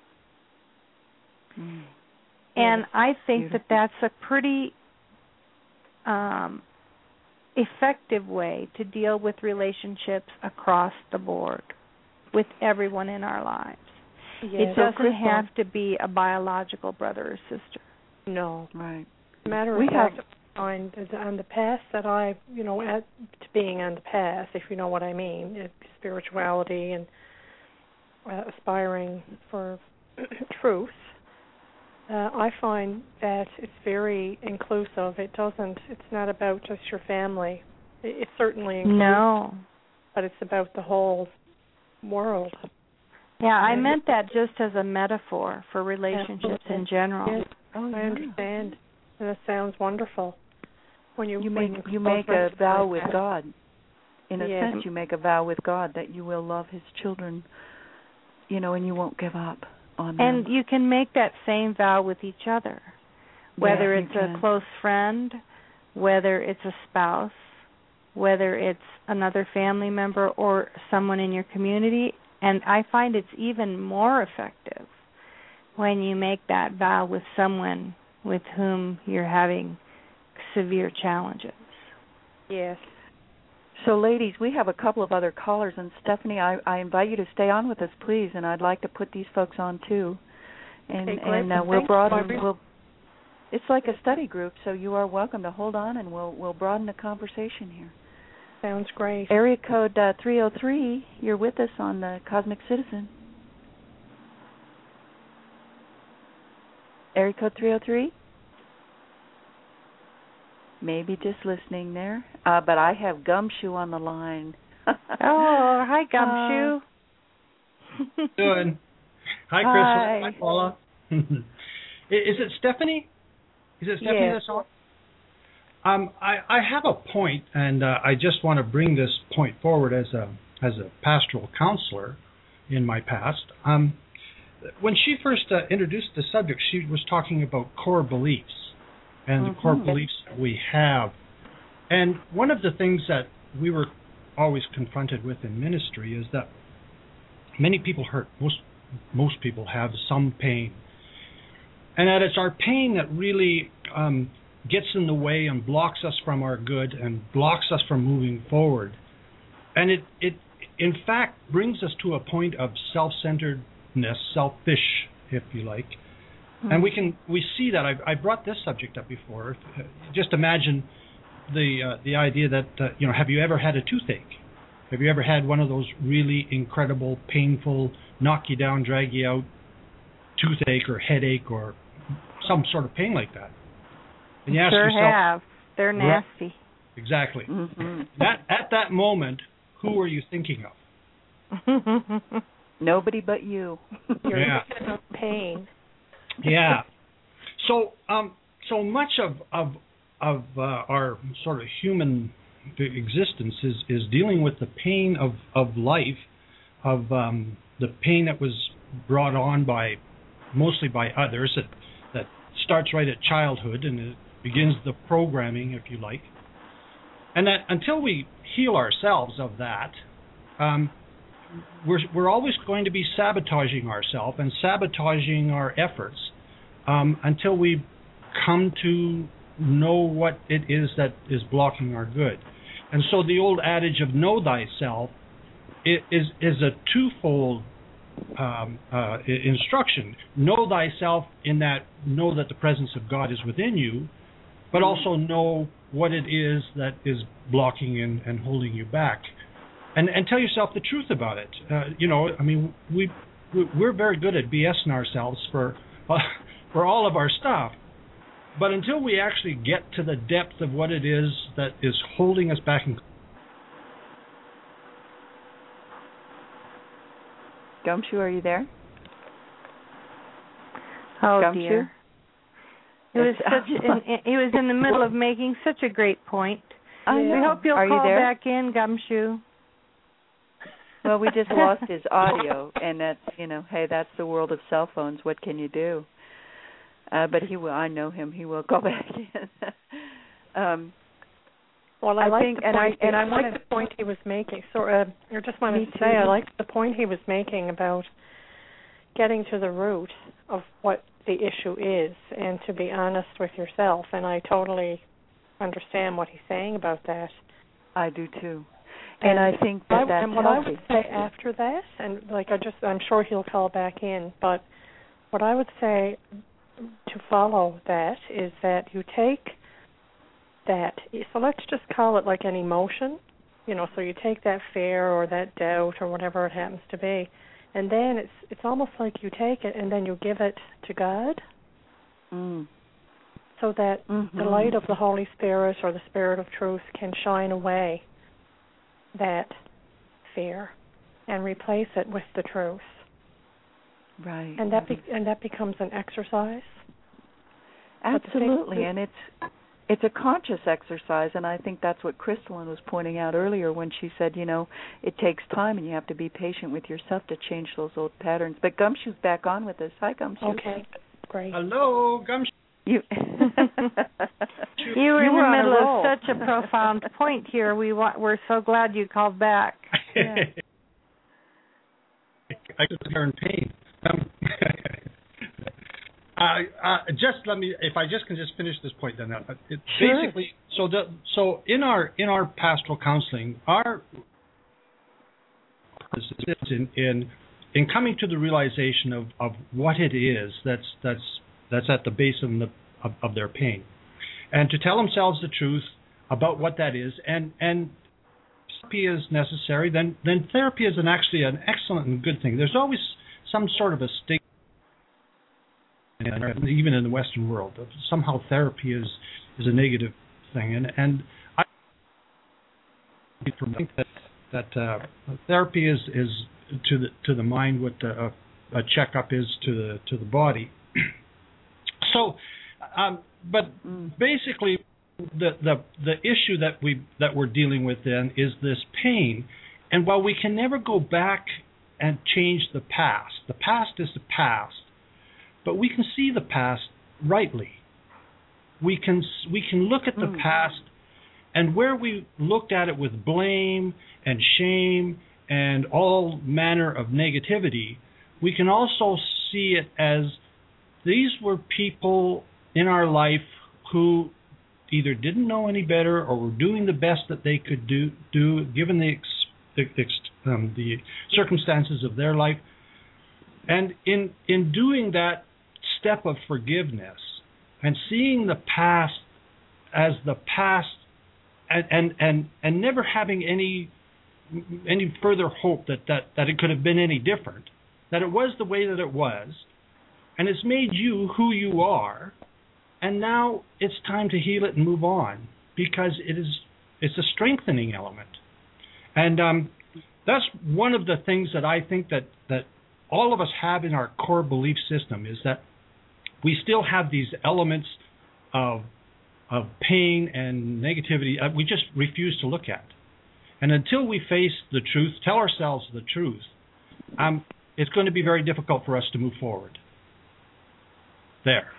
Mm. And yes. I think Beautiful. that that's a pretty um, effective way to deal with relationships across the board with everyone in our lives. Yes. It doesn't have to be a biological brother or sister. No. Right. Matter of we fact, have on, on the path that I, you know, at to being on the path, if you know what I mean, spirituality and uh, aspiring for truth, uh, I find that it's very inclusive. It doesn't, it's not about just your family. It, it's certainly inclusive. No. But it's about the whole world. Yeah, I meant that just as a metaphor for relationships Absolutely. in general. Yes. Oh, I understand. And that sounds wonderful. When you you when make you, you make a vow with that. God. In a yes. sense, you make a vow with God that you will love His children, you know, and you won't give up on them. And you can make that same vow with each other, whether yeah, it's a close friend, whether it's a spouse, whether it's another family member or someone in your community. And I find it's even more effective when you make that vow with someone with whom you're having severe challenges. Yes. So, ladies, we have a couple of other callers, and Stephanie, I, I invite you to stay on with us, please, and I'd like to put these folks on too. And, okay, and uh, we'll broaden. We'll, it's like a study group, so you are welcome to hold on, and we'll we'll broaden the conversation here. Sounds great. Area code uh, three oh three, you're with us on the Cosmic Citizen. Area code three oh three? Maybe just listening there. Uh, but I have Gumshoe on the line. Oh, hi, Gumshoe. Uh, doing? Hi, Chris. Hi. Hi, Paula. Is it Stephanie? Is it Stephanie yes. that's on? Um, I, I have a point, and uh, I just want to bring this point forward as a as a pastoral counselor in my past. Um, when she first uh, introduced the subject, she was talking about core beliefs and mm-hmm. the core beliefs that we have. And one of the things that we were always confronted with in ministry is that many people hurt. Most most people have some pain, and that it's our pain that really um, gets in the way and blocks us from our good and blocks us from moving forward. And it, it in fact, brings us to a point of self-centeredness, selfish, if you like. Mm-hmm. And we can we see that. I, I brought this subject up before. Just imagine the uh, the idea that, uh, you know, have you ever had a toothache? Have you ever had one of those really incredible, painful, knock you down, drag you out toothache or headache or some sort of pain like that? And you ask sure yourself, have. They're nasty. Exactly. Mm-hmm. That at that moment, who are you thinking of? Nobody but you. You're yeah. thinking of pain. Yeah. So um, so much of of of uh, our sort of human existence is, is dealing with the pain of, of life, of um, the pain that was brought on by mostly by others that that starts right at childhood and it begins the programming, if you like. And that until we heal ourselves of that, um, we're we're always going to be sabotaging ourselves and sabotaging our efforts um, until we come to know what it is that is blocking our good. And so the old adage of know thyself is is a twofold um, uh, instruction. Know thyself in that know that the presence of God is within you, but also know what it is that is blocking and, and holding you back, and and tell yourself the truth about it. Uh, you know, I mean, we we're very good at BSing ourselves for uh, for all of our stuff, but until we actually get to the depth of what it is that is holding us back. And Gumshoe, are you there? Oh Gumshoe? dear. He was such in, he was in the middle of making such a great point. I We know. hope you'll Are call you there? back in, Gumshoe. Well, we just lost his audio, and that's, you know, hey, that's the world of cell phones. What can you do? Uh, but he will. I know him. He will call back in. um, Well, I, I like think, the and point, I and I like want the point he was making. So, uh, I just wanted Me to too. say I liked the point he was making about getting to the root of what the issue is, and to be honest with yourself. And I totally understand what he's saying about that. I do too, and, and I think that I, that's and what healthy. I would say after that, and like I just, I'm sure he'll call back in. But what I would say to follow that is that you take that. So let's just call it like an emotion, you know. So you take that fear or that doubt or whatever it happens to be, and then it's it's almost like you take it and then you give it to God, Mm. so that Mm-hmm. the light of the Holy Spirit or the Spirit of Truth can shine away that fear and replace it with the truth. Right. And that be, and that becomes an exercise. Absolutely, and it's it's a conscious exercise, and I think that's what Crystalline was pointing out earlier when she said, you know, it takes time and you have to be patient with yourself to change those old patterns. But Gumshoe's back on with us. Hi, Gumshoe. Okay, great. hello, Gumshoe. You, You were You in were the on a middle roll. of such a profound point here. We want, we're so glad you called back. Yeah. I just are in pain. Um, uh, uh, just let me, if I just can just finish this point, then uh, it, Sure. basically, so the so in our in our pastoral counseling, our purpose is in in in coming to the realization of, of what it is that's that's that's at the base of the of, of their pain, and to tell themselves the truth about what that is, and and therapy is necessary, then then therapy is an actually an excellent and good thing. There's always some sort of a stigma, even in the Western world, somehow therapy is is a negative thing, and and I think that that uh, therapy is is to the to the mind what a, a checkup is to the to the body. So, um, but basically, the the the issue that we that we're dealing with then is this pain, and while we can never go back and change the past, the past is the past, but we can see the past rightly. We can we can look at the mm. past, and where we looked at it with blame and shame and all manner of negativity, we can also see it as these were people in our life who either didn't know any better or were doing the best that they could do, do given the, ex, the, ex, um, the circumstances of their life. And in in doing that step of forgiveness and seeing the past as the past and and, and, and never having any any further hope that, that, that it could have been any different, that it was the way that it was, and it's made you who you are, and now it's time to heal it and move on, because it is it's a strengthening element. And um, that's one of the things that I think that, that all of us have in our core belief system, is that we still have these elements of of pain and negativity uh, we just refuse to look at. And until we face the truth, tell ourselves the truth, um, it's going to be very difficult for us to move forward. There.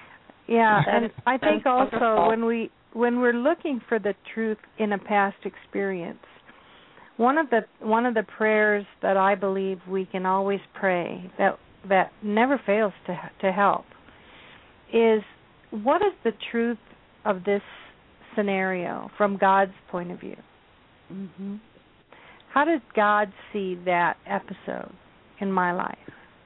Yeah, That and is- I think that's also wonderful. when we when we're looking for the truth in a past experience, one of the one of the prayers that I believe we can always pray that that never fails to to help is, what is the truth of this scenario from God's point of view? Mhm. How does God see that episode in my life?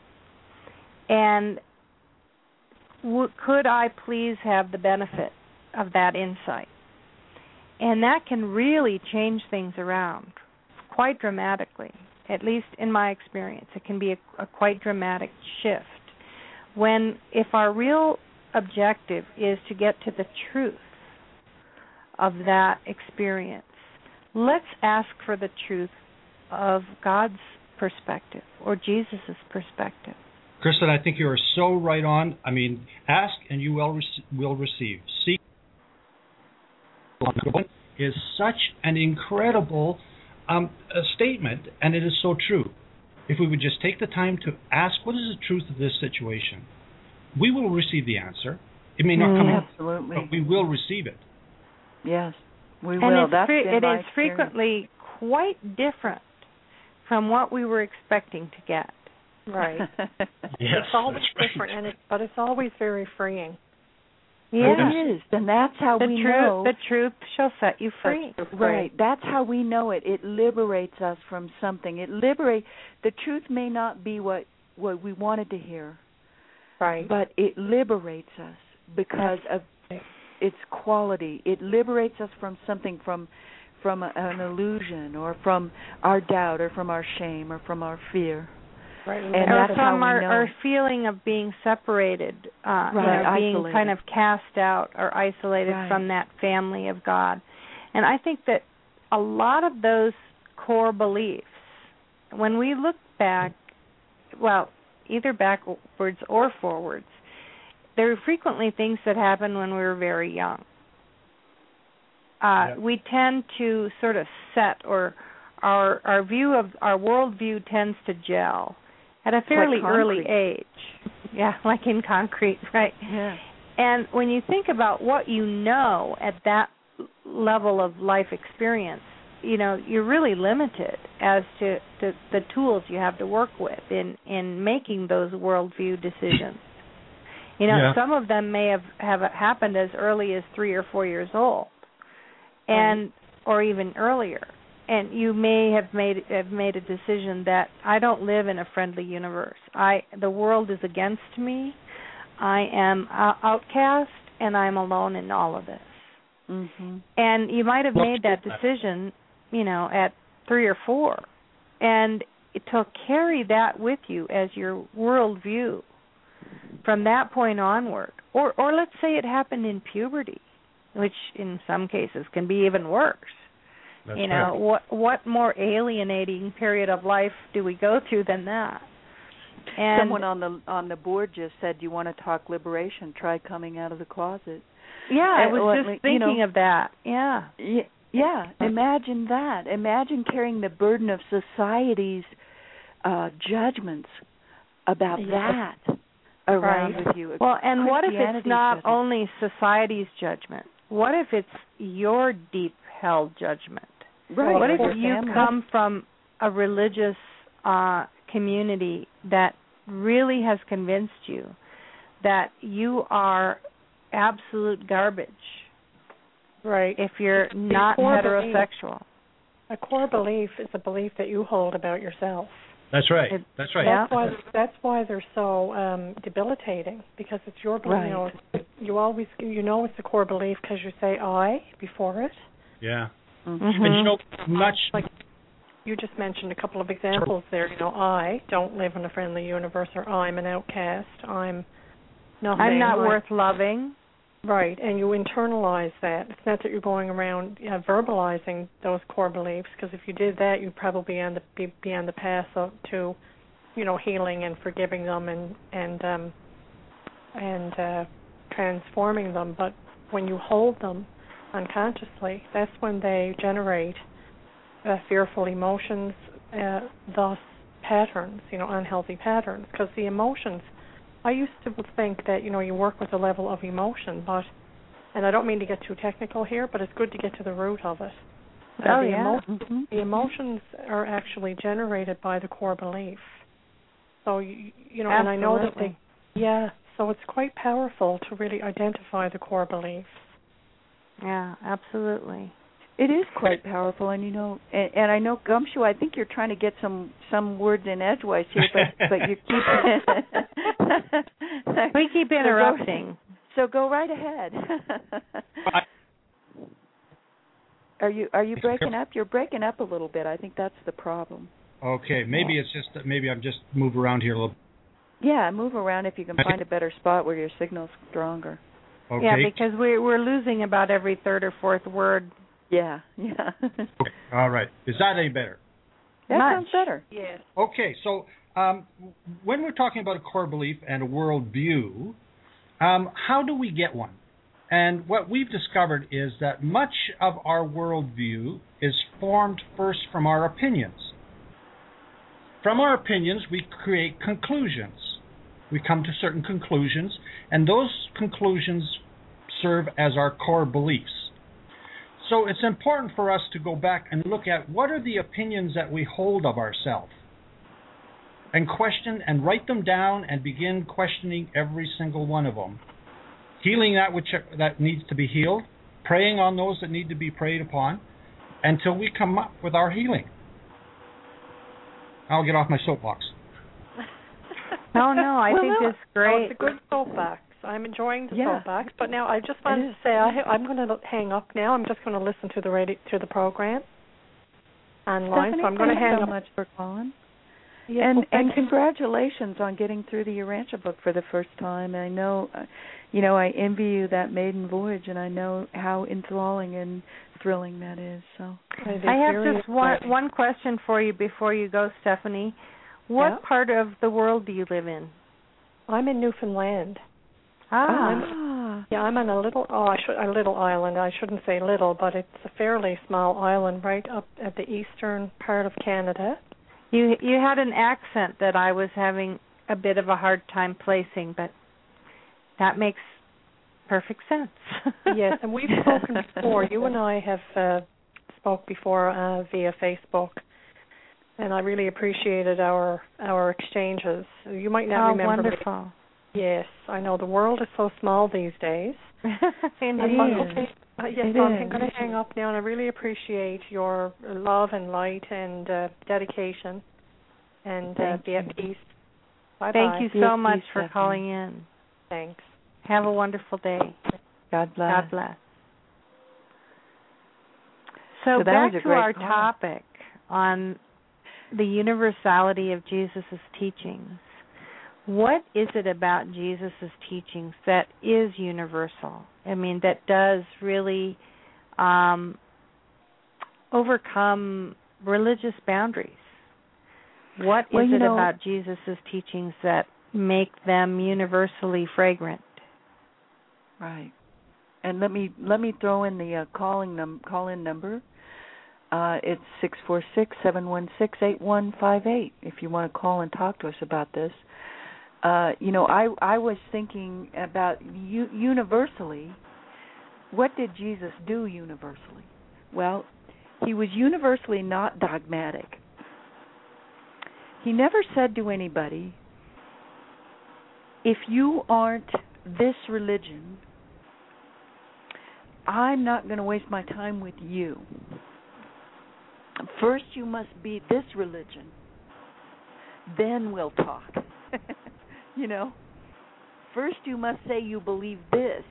And w- could I please have the benefit of that insight? And that can really change things around quite dramatically, at least in my experience. It can be a, a quite dramatic shift when, if our real objective is to get to the truth of that experience, let's ask for the truth of God's perspective or Jesus' perspective. Kristen, I think you are so right on. I mean, ask and you will rec- will receive. Seek is such an incredible um, a statement, and it is so true. If we would just take the time to ask, what is the truth of this situation? We will receive the answer. It may not come in, Absolutely. but we will receive it. Yes, we And will. it's That's fre- been it my is experience. frequently quite different from what we were expecting to get. Right. Yes, it's always that's right. different, and it, but it's always very freeing. Yeah. It is, and that's how The we truth, know. the truth shall set you free. Right. That's how we know it. It liberates us from something. It liberate. The truth may not be what what we wanted to hear, Right. but it liberates us because of its quality. It liberates us from something, from from a, an illusion, or from our doubt, or from our shame, or from our fear. Right. And or that's how from we our, know. our feeling of being separated, uh, you Right, know, being isolated. kind of cast out or isolated Right. from that family of God. And I think that a lot of those core beliefs, when we look back, well, either backwards or forwards, there are frequently things that happen when we were very young. Uh, Yep. We tend to sort of set, or our our view of our worldview tends to gel at a fairly Like early concrete. age. Yeah, like in concrete, right? Yeah. And when you think about what you know at that level of life experience, you know, you're really limited as to, to the tools you have to work with in, in making those worldview decisions. You know, Yeah. some of them may have, have happened as early as three or four years old, and or even earlier. And you may have made have made a decision that I don't live in a friendly universe. I the world is against me. I am uh, outcast, and I'm alone in all of this. Mm-hmm. And you might have made that decision, you know, at three or four, and to carry that with you as your worldview from that point onward. Or, or let's say it happened in puberty, which in some cases can be even worse. That's you know, right. what what more alienating period of life do we go through than that? And Someone on the on the board just said, "You want to talk liberation? Try coming out of the closet." yeah, I and, was well, just you thinking know, of that. Yeah. Yeah, yeah. Imagine that. Imagine carrying the burden of society's uh, judgments about Yeah. that around Right. with you. Well, and what if it's Christianity not doesn't. only society's judgment? What if it's your deep-held judgment? Right? What or if your you family. come from a religious uh, community that really has convinced you that you are absolute garbage Right. if you're It's a not core belief. heterosexual? A core belief is a belief that you hold about yourself. That's right. It- That's right. Yeah. That's why that's why they're so um, debilitating, because it's your belief. Right. You know, it's, you always you know it's a core belief because you say I before it. Yeah. Mhm. Mhm. And you know, much. Like you just mentioned a couple of examples there. You know, I don't live in a friendly universe, or I'm an outcast. I'm nothing. I'm not I- worth loving. Right, and you internalize that. It's not that you're going around uh, verbalizing those core beliefs, because if you did that, you'd probably be on the be, be on the path of, to, you know, healing and forgiving them and and um, and uh, transforming them. But when you hold them unconsciously, that's when they generate uh, fearful emotions, uh, thus patterns, you know, unhealthy patterns, because the emotions I used to think that, you know, you work with a level of emotion, but, and I don't mean to get too technical here, but it's good to get to the root of it. Uh, oh, the yeah. Emo- Mm-hmm. The emotions are actually generated by the core belief. So, you, you know, Absolutely. and I know that they, yeah, so it's quite powerful to really identify the core beliefs. Yeah, absolutely. It is quite powerful, and you know, and, and I know Gumshoe. I think you're trying to get some some words in edgewise here, but but you keep we keep interrupting. So go, so go right ahead. Are you are you breaking up? You're breaking up a little bit. I think that's the problem. Okay, maybe yeah. it's just that maybe I'm just move around here a little. Yeah, move around if you can find a better spot where your signal's stronger. Okay. Yeah, because we we're losing about every third or fourth word. Yeah, yeah. Okay. All right. Is that any better? That Much. sounds better. Yes. Okay, so um, when we're talking about a core belief and a worldview, um, how do we get one? And what we've discovered is that much of our worldview is formed first from our opinions. From our opinions, we create conclusions. We come to certain conclusions, and those conclusions serve as our core beliefs. So it's important for us to go back and look at what are the opinions that we hold of ourselves, and question and write them down and begin questioning every single one of them. Healing that which that needs to be healed, praying on those that need to be prayed upon, until we come up with our healing. I'll get off my soapbox. No, no, I well, think no, it's great. No, it's a good soapbox. I'm enjoying the yeah. soapbox, but now I just wanted to say I, I'm going to hang up now. I'm just going to listen to the radio, to the program online. Stephanie, so I'm going to hang so up. much for calling. Yeah, and well, and congratulations on getting through the Urantia book for the first time. I know, uh, you know, I envy you that maiden voyage, and I know how enthralling and thrilling that is. So I have just one one question for you before you go, Stephanie. What yeah? part of the world do you live in? I'm in Newfoundland. Ah. I'm, yeah, I'm on a little oh, I should, a little island. I shouldn't say little, but it's a fairly small island right up at the eastern part of Canada. You you had an accent that I was having a bit of a hard time placing, but that makes perfect sense. Yes, and we've spoken before. You and I have uh, spoke before uh, via Facebook, and I really appreciated our our exchanges. You might not oh, remember. wonderful. Me. Yes, I know the world is so small these days. Indeed. Okay. Uh, yes, it so I'm is. going to hang up now, and I really appreciate your love and light and uh, dedication. And uh, be at peace. Bye-bye. Thank you so Be much peace, for Stephanie. calling in. Thanks. Have a wonderful day. God bless. God bless. So, So that back was a to great our call. topic on the universality of Jesus' teachings. What is it about Jesus' teachings that is universal? I mean, that does really um, overcome religious boundaries. What Well, is you it know, about Jesus' teachings that make them universally fragrant? Right. And let me let me throw in the uh, calling num call in number. Uh, it's six four six seven one six eight one five eight. If you want to call and talk to us about this. Uh, you know, I I was thinking about u- universally. What did Jesus do universally? Well, he was universally not dogmatic. He never said to anybody, if you aren't this religion, I'm not going to waste my time with you. First you must be this religion, then we'll talk. You know, first you must say you believe this,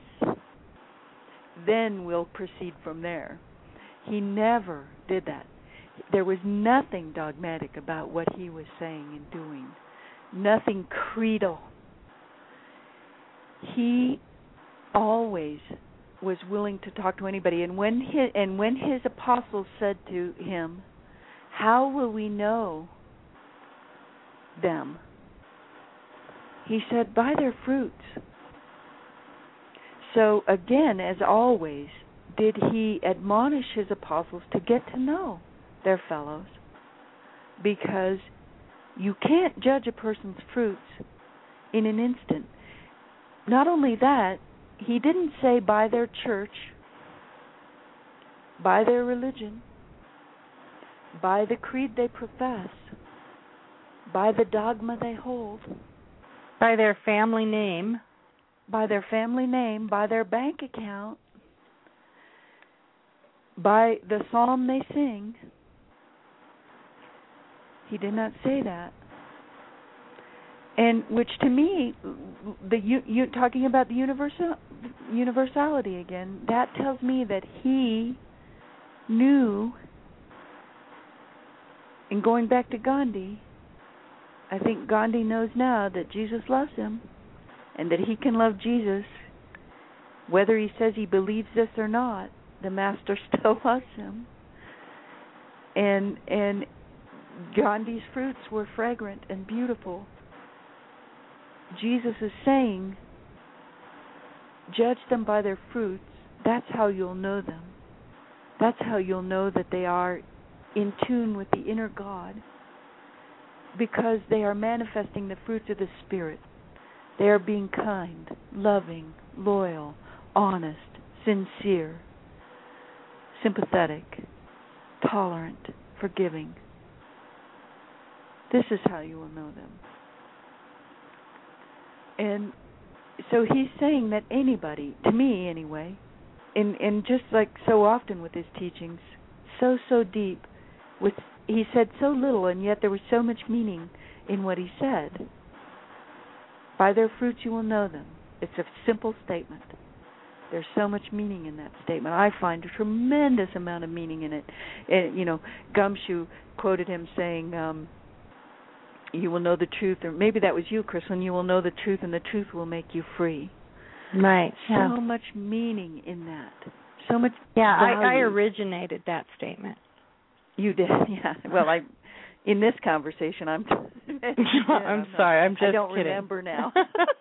then we'll proceed from there. He never did that. There was nothing dogmatic about what he was saying and doing, nothing creedal. He always was willing to talk to anybody, and when his, and when his apostles said to him, "How will we know them?" He said, "By their fruits." So again, as always, did he admonish his apostles to get to know their fellows, because you can't judge a person's fruits in an instant. Not only that, he didn't say by their church, by their religion, by the creed they profess, by the dogma they hold, by their family name, by their family name, by their bank account, by the psalm they sing. He did not say that. And which to me, the you, you talking about the universal universality again, that tells me that he knew. And going back to Gandhi, I think Gandhi knows now that Jesus loves him, and that he can love Jesus, whether he says he believes this or not. The Master still loves him, and and Gandhi's fruits were fragrant and beautiful. Jesus is saying, judge them by their fruits. That's how you'll know them. That's how you'll know that they are in tune with the inner God, because they are manifesting the fruits of the Spirit. They are being kind, loving, loyal, honest, sincere, sympathetic, tolerant, forgiving. This is how you will know them. And so he's saying that anybody, to me anyway, and, and just like so often with his teachings, so, so deep, with he said so little and yet there was so much meaning in what he said. By their fruits you will know them. It's a simple statement. There's so much meaning in that statement. I find a tremendous amount of meaning in it. And, you know, Gumshoe quoted him saying, um, you will know the truth, or maybe that was you, Crystal, you will know the truth, and the truth will make you free. Right. So yeah. much meaning in that. So much Yeah, I, I value. originated that statement. You did, yeah. Well, I, in this conversation, I'm. I'm, I'm sorry. I'm just I don't kidding. remember now.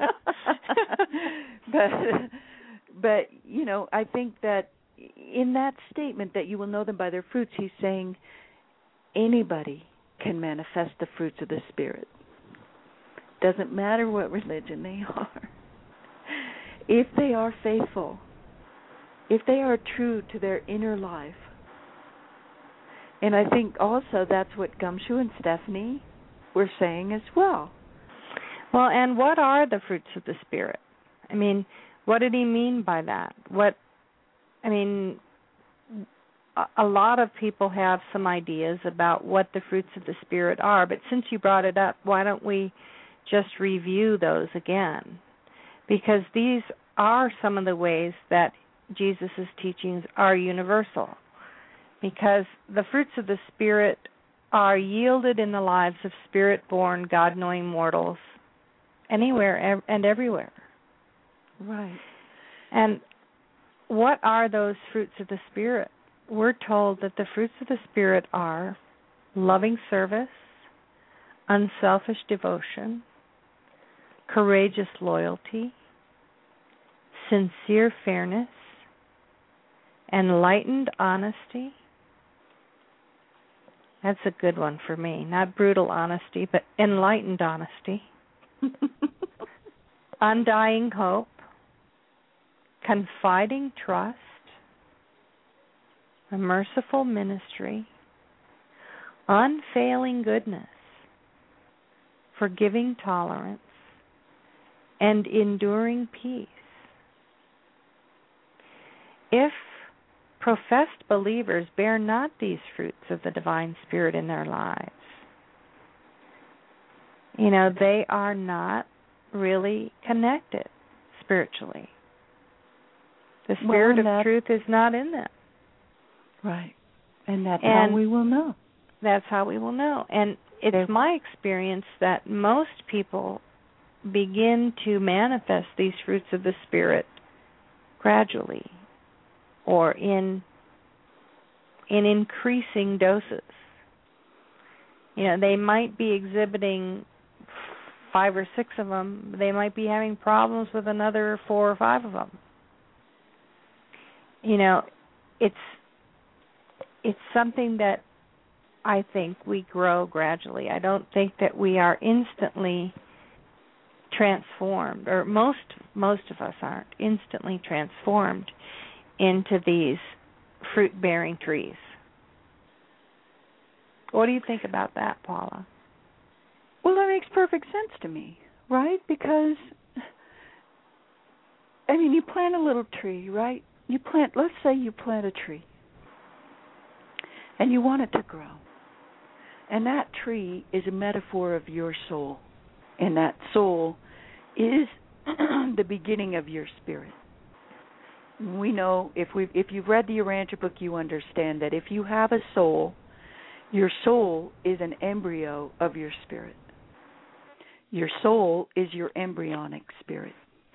but, but you know, I think that in that statement that you will know them by their fruits, he's saying anybody can manifest the fruits of the Spirit. Doesn't matter what religion they are. If they are faithful, if they are true to their inner life. And I think also that's what Gumshoe and Stephanie were saying as well. Well, and what are the fruits of the Spirit? I mean, what did he mean by that? What, I mean, a lot of people have some ideas about what the fruits of the Spirit are, but since you brought it up, why don't we just review those again? Because these are some of the ways that Jesus' teachings are universal. Because the fruits of the Spirit are yielded in the lives of Spirit-born, God-knowing mortals anywhere and everywhere. Right. And what are those fruits of the Spirit? We're told that the fruits of the Spirit are loving service, unselfish devotion, courageous loyalty, sincere fairness, enlightened honesty. That's a good one for me. Not brutal honesty, but enlightened honesty. Undying hope, confiding trust, a merciful ministry, unfailing goodness, forgiving tolerance, and enduring peace. If professed believers bear not these fruits of the divine Spirit in their lives, you know, they are not really connected spiritually. The Spirit well, of truth is not in them. Right. And that's and how we will know. That's how we will know. And it's There's, my experience that most people begin to manifest these fruits of the Spirit gradually or in in increasing doses. You know, they might be exhibiting five or six of them. They might be having problems with another four or five of them. You know, it's it's something that I think we grow gradually. I don't think that we are instantly transformed, or most most of us aren't instantly transformed into these fruit-bearing trees. What do you think about that, Paula? Well, that makes perfect sense to me, right? Because, I mean, you plant a little tree, right? You plant, let's say you plant a tree, and you want it to grow. And that tree is a metaphor of your soul. And that soul is the beginning of your spirit. We know, if we if you've read the Urantia book, you understand that if you have a soul, your soul is an embryo of your spirit. Your soul is your embryonic spirit.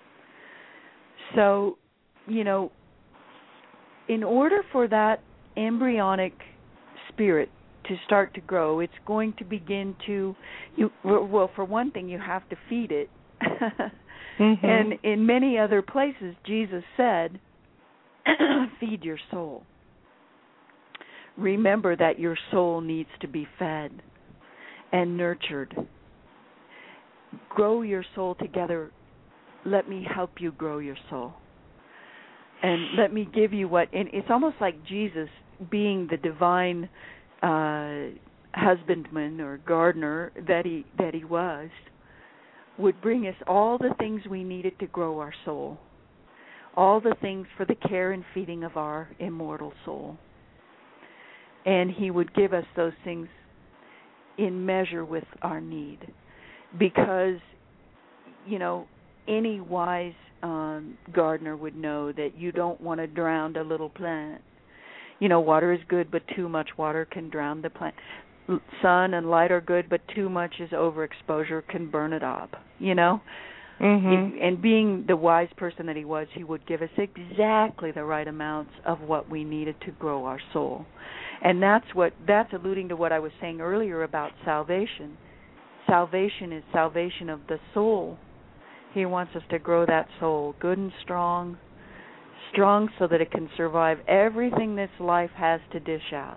So, you know, in order for that embryonic spirit to start to grow, it's going to begin to, you well, for one thing, you have to feed it. mm-hmm. And in many other places, Jesus said, feed your soul. Remember that your soul needs to be fed and nurtured. Grow your soul together. Let me help you grow your soul. And let me give you what, and it's almost like Jesus being the divine uh, husbandman or gardener that he that he was, would bring us all the things we needed to grow our soul, all the things for the care and feeding of our immortal soul. And he would give us those things in measure with our need. Because, you know, any wise um, gardener would know that you don't want to drown a little plant. You know, water is good, but too much water can drown the plant. Sun and light are good, but too much is overexposure can burn it up, you know? Mm-hmm. He, and being the wise person that he was, he would give us exactly the right amounts of what we needed to grow our soul. And that's what that's alluding to what I was saying earlier about salvation. Salvation is salvation of the soul. He wants us to grow that soul good and strong, strong so that it can survive everything this life has to dish out.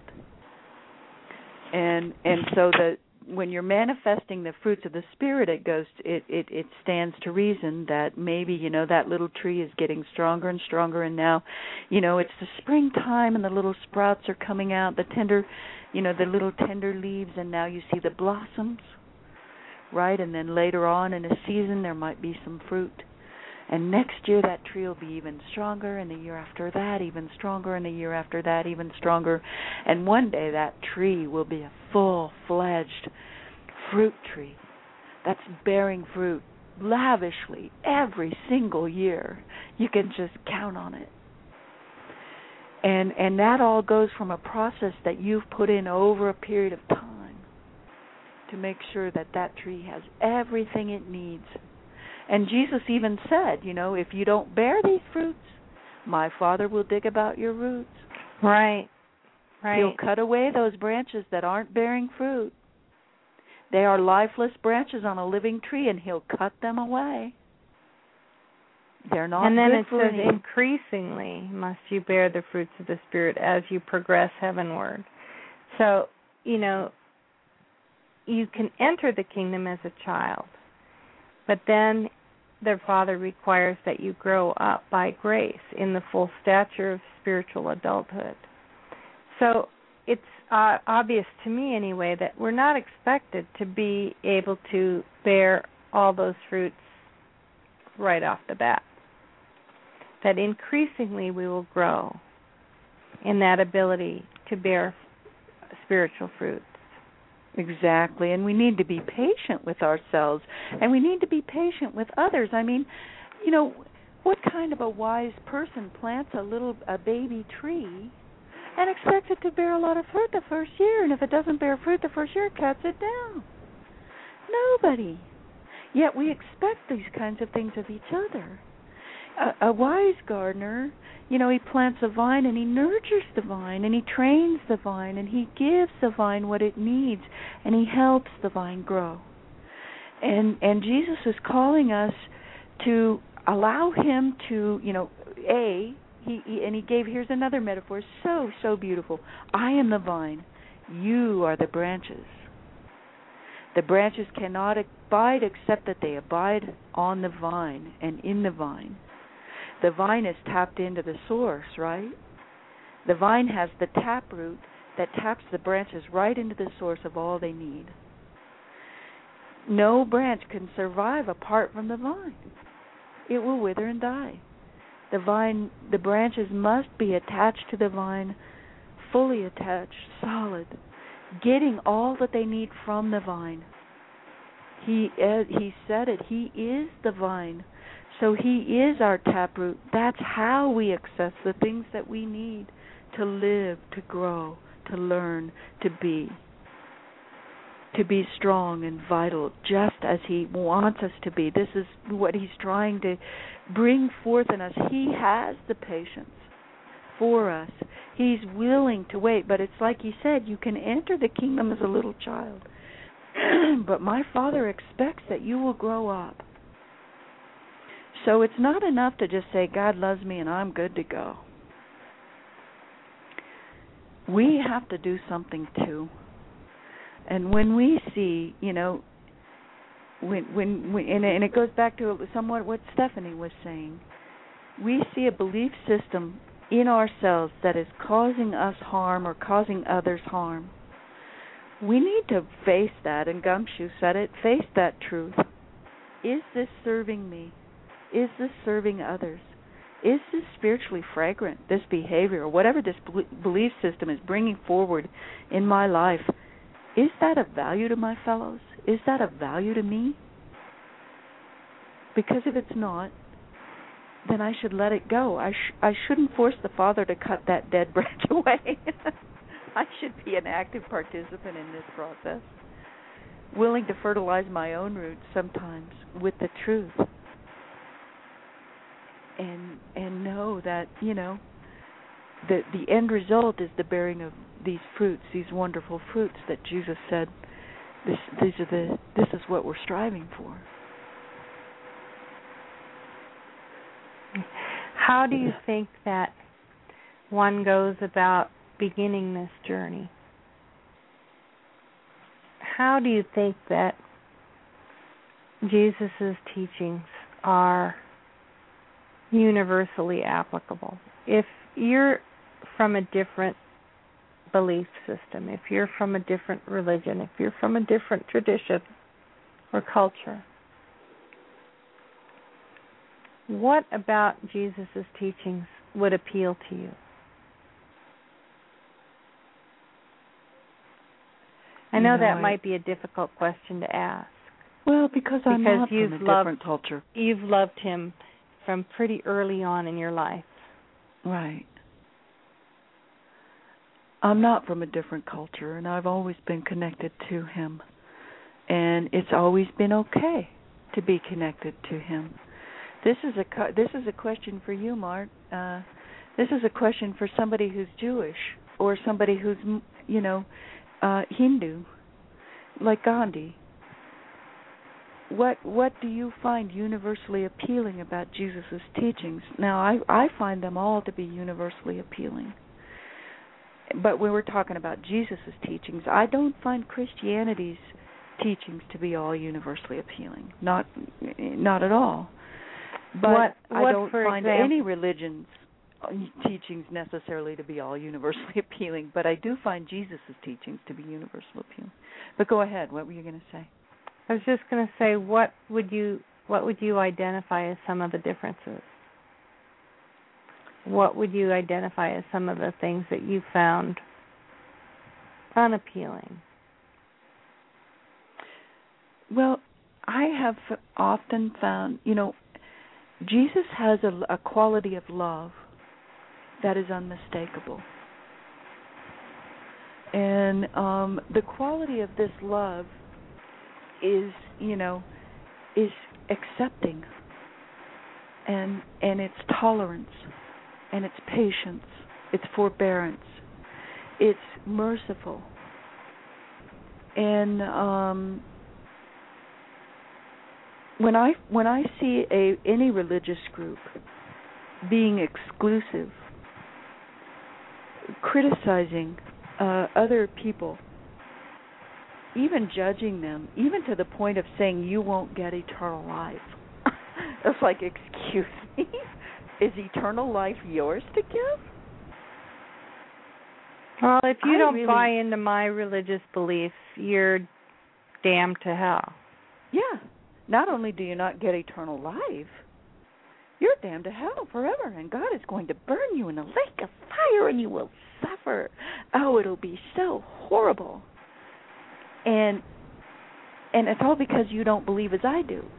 And and so that when you're manifesting the fruits of the Spirit, it goes it, it, it stands to reason that maybe, you know, that little tree is getting stronger and stronger, and now, you know, it's the springtime and the little sprouts are coming out, the tender, you know, the little tender leaves, and now you see the blossoms, right? And then later on in a season there might be some fruit. And next year that tree will be even stronger, and the year after that even stronger, and the year after that even stronger. And one day that tree will be a full-fledged fruit tree that's bearing fruit lavishly every single year. You can just count on it. And and that all goes from a process that you've put in over a period of time to make sure that that tree has everything it needs. And Jesus even said, you know, if you don't bear these fruits, my Father will dig about your roots. Right, right. He'll cut away those branches that aren't bearing fruit. They are lifeless branches on a living tree, and he'll cut them away. They're not And then good it for says, anything. increasingly must you bear the fruits of the Spirit as you progress heavenward. So, you know, you can enter the kingdom as a child, but then their Father requires that you grow up by grace in the full stature of spiritual adulthood. So it's uh, obvious to me anyway that we're not expected to be able to bear all those fruits right off the bat. That increasingly we will grow in that ability to bear spiritual fruits. Exactly, and we need to be patient with ourselves, and we need to be patient with others. I mean, you know, what kind of a wise person plants a little a baby tree and expects it to bear a lot of fruit the first year, and if it doesn't bear fruit the first year, cuts it down? Nobody. Yet we expect these kinds of things of each other. A, a wise gardener, you know, he plants a vine and he nurtures the vine and he trains the vine and he gives the vine what it needs and he helps the vine grow. And and Jesus is calling us to allow him to, you know, A, he, he and he gave, here's another metaphor, so, so beautiful. I am the vine, you are the branches. The branches cannot abide except that they abide on the vine and in the vine. The vine is tapped into the source, right? The vine has the taproot that taps the branches right into the source of all they need. No branch can survive apart from the vine. It will wither and die. The vine, the branches must be attached to the vine, fully attached, solid, getting all that they need from the vine. He uh, he said it. He is the vine, so he is our taproot. That's how we access the things that we need to live, to grow, to learn, to be. To be strong and vital, just as he wants us to be. This is what he's trying to bring forth in us. He has the patience for us. He's willing to wait. But it's like he said, you can enter the kingdom as a little child. But my Father expects that you will grow up. So it's not enough to just say, God loves me and I'm good to go. We have to do something too. And when we see, you know, when when, when and, and it goes back to somewhat what Stephanie was saying, we see a belief system in ourselves that is causing us harm or causing others harm. We need to face that, and Gumshoe said it, face that truth. Is this serving me? Is this serving others? Is this spiritually fragrant, this behavior, or whatever this belief system is bringing forward in my life? Is that of value to my fellows? Is that of value to me? Because if it's not, then I should let it go. I sh- I shouldn't force the Father to cut that dead branch away. I should be an active participant in this process, willing to fertilize my own roots sometimes with the truth, and and know that, you know, the the end result is the bearing of these fruits, these wonderful fruits that Jesus said, this these are the this is what we're striving for. How do you think that one goes about beginning this journey? How do you think that Jesus' teachings are universally applicable? If you're from a different belief system, if you're from a different religion, if you're from a different tradition or culture, what about Jesus' teachings would appeal to you? I know you know, that I, might be a difficult question to ask. Well, because I'm because not you've from a loved, different culture. You've loved him from pretty early on in your life. Right. I'm not from a different culture, and I've always been connected to him. And it's always been okay to be connected to him. This is a this is a question for you, Mart. Uh, this is a question for somebody who's Jewish or somebody who's, you know, uh, Hindu, like Gandhi. What what do you find universally appealing about Jesus' teachings? Now, I I find them all to be universally appealing. But when we're talking about Jesus' teachings, I don't find Christianity's teachings to be all universally appealing. Not not at all. But what, I what, don't find example, any religion's teachings necessarily to be all universally appealing. But I do find Jesus' teachings to be universally appealing. But go ahead. What were you going to say? I was just going to say, what would you what would you identify as some of the differences? What would you identify as some of the things that you found unappealing? Well, I have often found, you know, Jesus has a, a quality of love that is unmistakable. And um, the quality of this love is, you know, is accepting, and and it's tolerance, and it's patience, it's forbearance, it's merciful. And um, when I when I see a any religious group being exclusive, criticizing uh, other people, even judging them, even to the point of saying you won't get eternal life. It's like, excuse me, is eternal life yours to give? Well, if you I don't really, buy into my religious beliefs, you're damned to hell. Yeah. Not only do you not get eternal life, you're damned to hell forever, and God is going to burn you in a lake of fire, and you will suffer. Oh, it'll be so horrible. And and it's all because you don't believe as I do.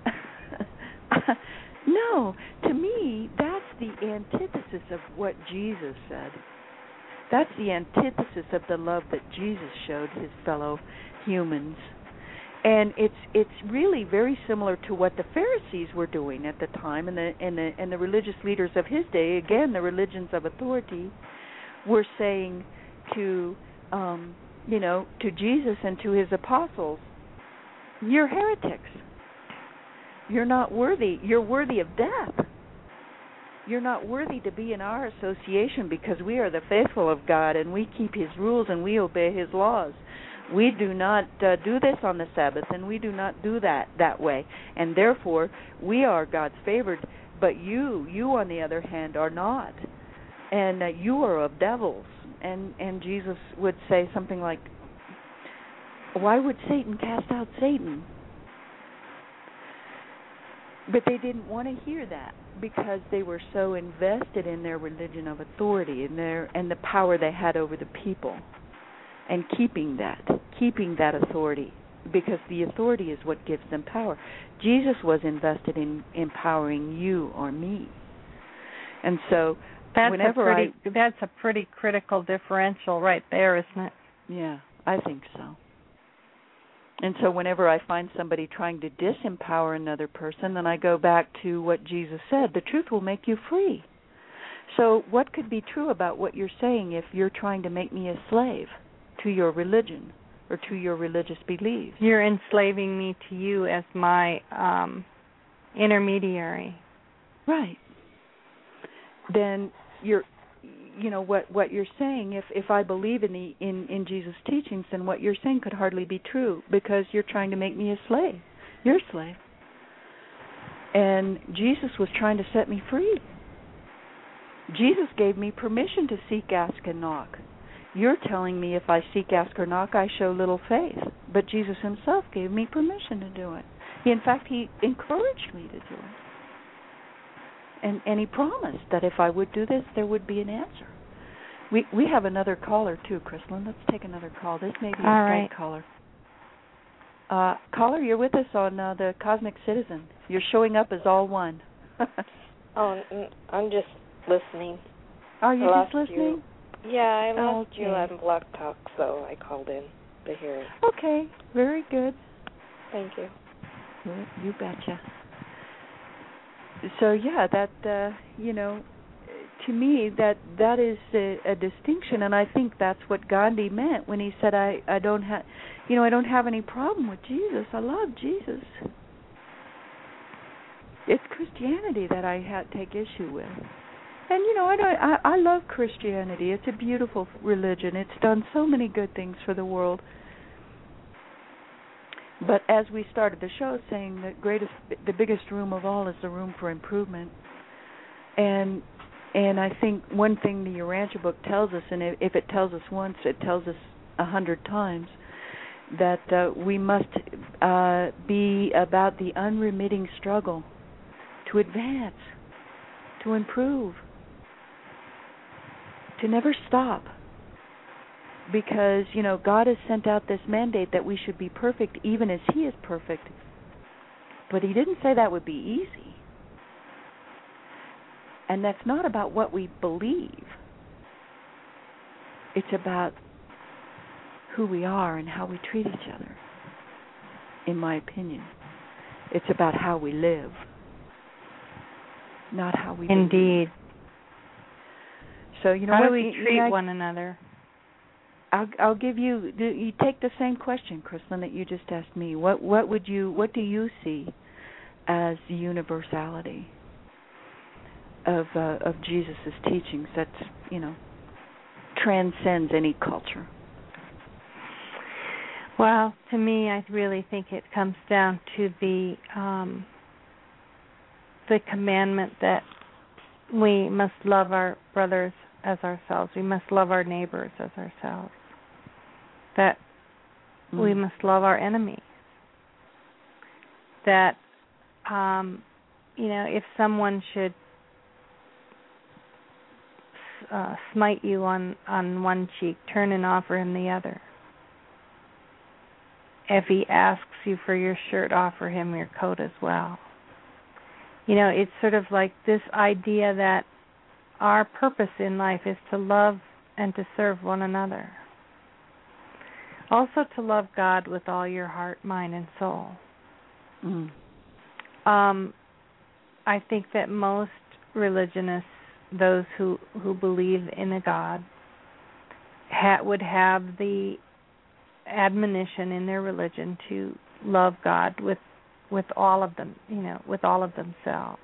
No, to me, that's the antithesis of what Jesus said. That's the antithesis of the love that Jesus showed his fellow humans. And it's it's really very similar to what the Pharisees were doing at the time, and the and the and the religious leaders of his day, again the religions of authority, were saying to um, you know, to Jesus and to his apostles, you're heretics. You're not worthy. You're worthy of death. You're not worthy to be in our association because we are the faithful of God and we keep his rules and we obey his laws. We do not uh, do this on the Sabbath, and we do not do that that way. And therefore, we are God's favored, but you, you on the other hand, are not. And uh, you are of devils. And, and Jesus would say something like, why would Satan cast out Satan? But they didn't want to hear that because they were so invested in their religion of authority and their and the power they had over the people. And keeping that, keeping that authority, because the authority is what gives them power. Jesus was invested in empowering you or me. And so that's whenever a pretty, I... That's a pretty critical differential right there, isn't it? Yeah, I think so. And so whenever I find somebody trying to disempower another person, then I go back to what Jesus said, the truth will make you free. So what could be true about what you're saying if you're trying to make me a slave to your religion or to your religious beliefs? You're enslaving me to you as my um, intermediary. Right. Then you're, you know, what what you're saying. If if I believe in the in in Jesus' teachings, then what you're saying could hardly be true because you're trying to make me a slave. You're a slave. And Jesus was trying to set me free. Jesus gave me permission to seek, ask, and knock. You're telling me if I seek, ask, or knock, I show little faith. But Jesus himself gave me permission to do it. He, in fact, he encouraged me to do it. And and he promised that if I would do this, there would be an answer. We we have another caller, too, Chrislyn. Let's take another call. This may be a right caller. Uh, caller, you're with us on uh, the Cosmic Citizen. You're showing up as all one. Oh, I'm just listening. Are you I just listening? You. Yeah, I lost okay. you on Blog Talk, so I called in to hear it. Okay, very good. Thank you. You, you betcha. So yeah, that uh, you know, to me that that is a, a distinction, and I think that's what Gandhi meant when he said, "I I don't have, you know, I don't have any problem with Jesus. I love Jesus. It's Christianity that I had take issue with." And you know, I, don't, I I love Christianity. It's a beautiful religion. It's done so many good things for the world. But as we started the show saying, the greatest, the biggest room of all is the room for improvement. And and I think one thing the Urantia book tells us, and if it tells us once, it tells us a hundred times, that uh, we must uh, be about the unremitting struggle to advance, to improve, to never stop. Because, you know, God has sent out this mandate that we should be perfect even as he is perfect. But he didn't say that would be easy. And that's not about what we believe. It's about who we are and how we treat each other, in my opinion. It's about how we live, not how we Indeed. believe. So, you know, how what, do we treat you know, one another? I'll, I'll give you. You take the same question, Chrislyn, that you just asked me. What what would you what do you see as the universality of uh, of Jesus' teachings that, you know, transcends any culture? Well, to me, I really think it comes down to the um, the commandment that we must love our brothers as ourselves. We must love our neighbors as ourselves. That mm. we must love our enemies. That, um, you know, if someone should uh, smite you on, on one cheek, turn and offer him the other. If he asks you for your shirt, offer him your coat as well. You know, it's sort of like this idea that our purpose in life is to love and to serve one another. Also to love God with all your heart, mind, and soul. Mm. Um, I think that most religionists, those who, who believe in a God, ha- would have the admonition in their religion to love God with with all of them, you know, with all of themselves.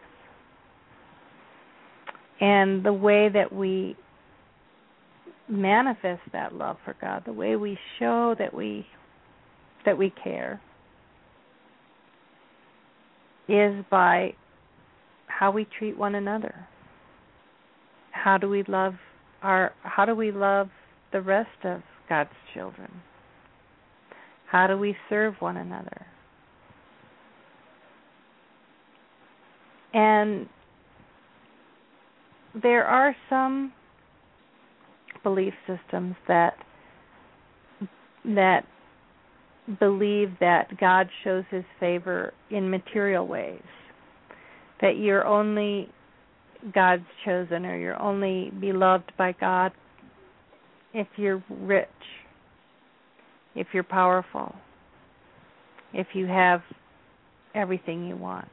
And the way that we manifest that love for God, the way we show that we that we care, is by how we treat one another. How do we love our how do we love the rest of God's children? How do we serve one another? And there are some belief systems that that believe that God shows his favor in material ways, that you're only God's chosen or you're only beloved by God if you're rich, if you're powerful, if you have everything you want.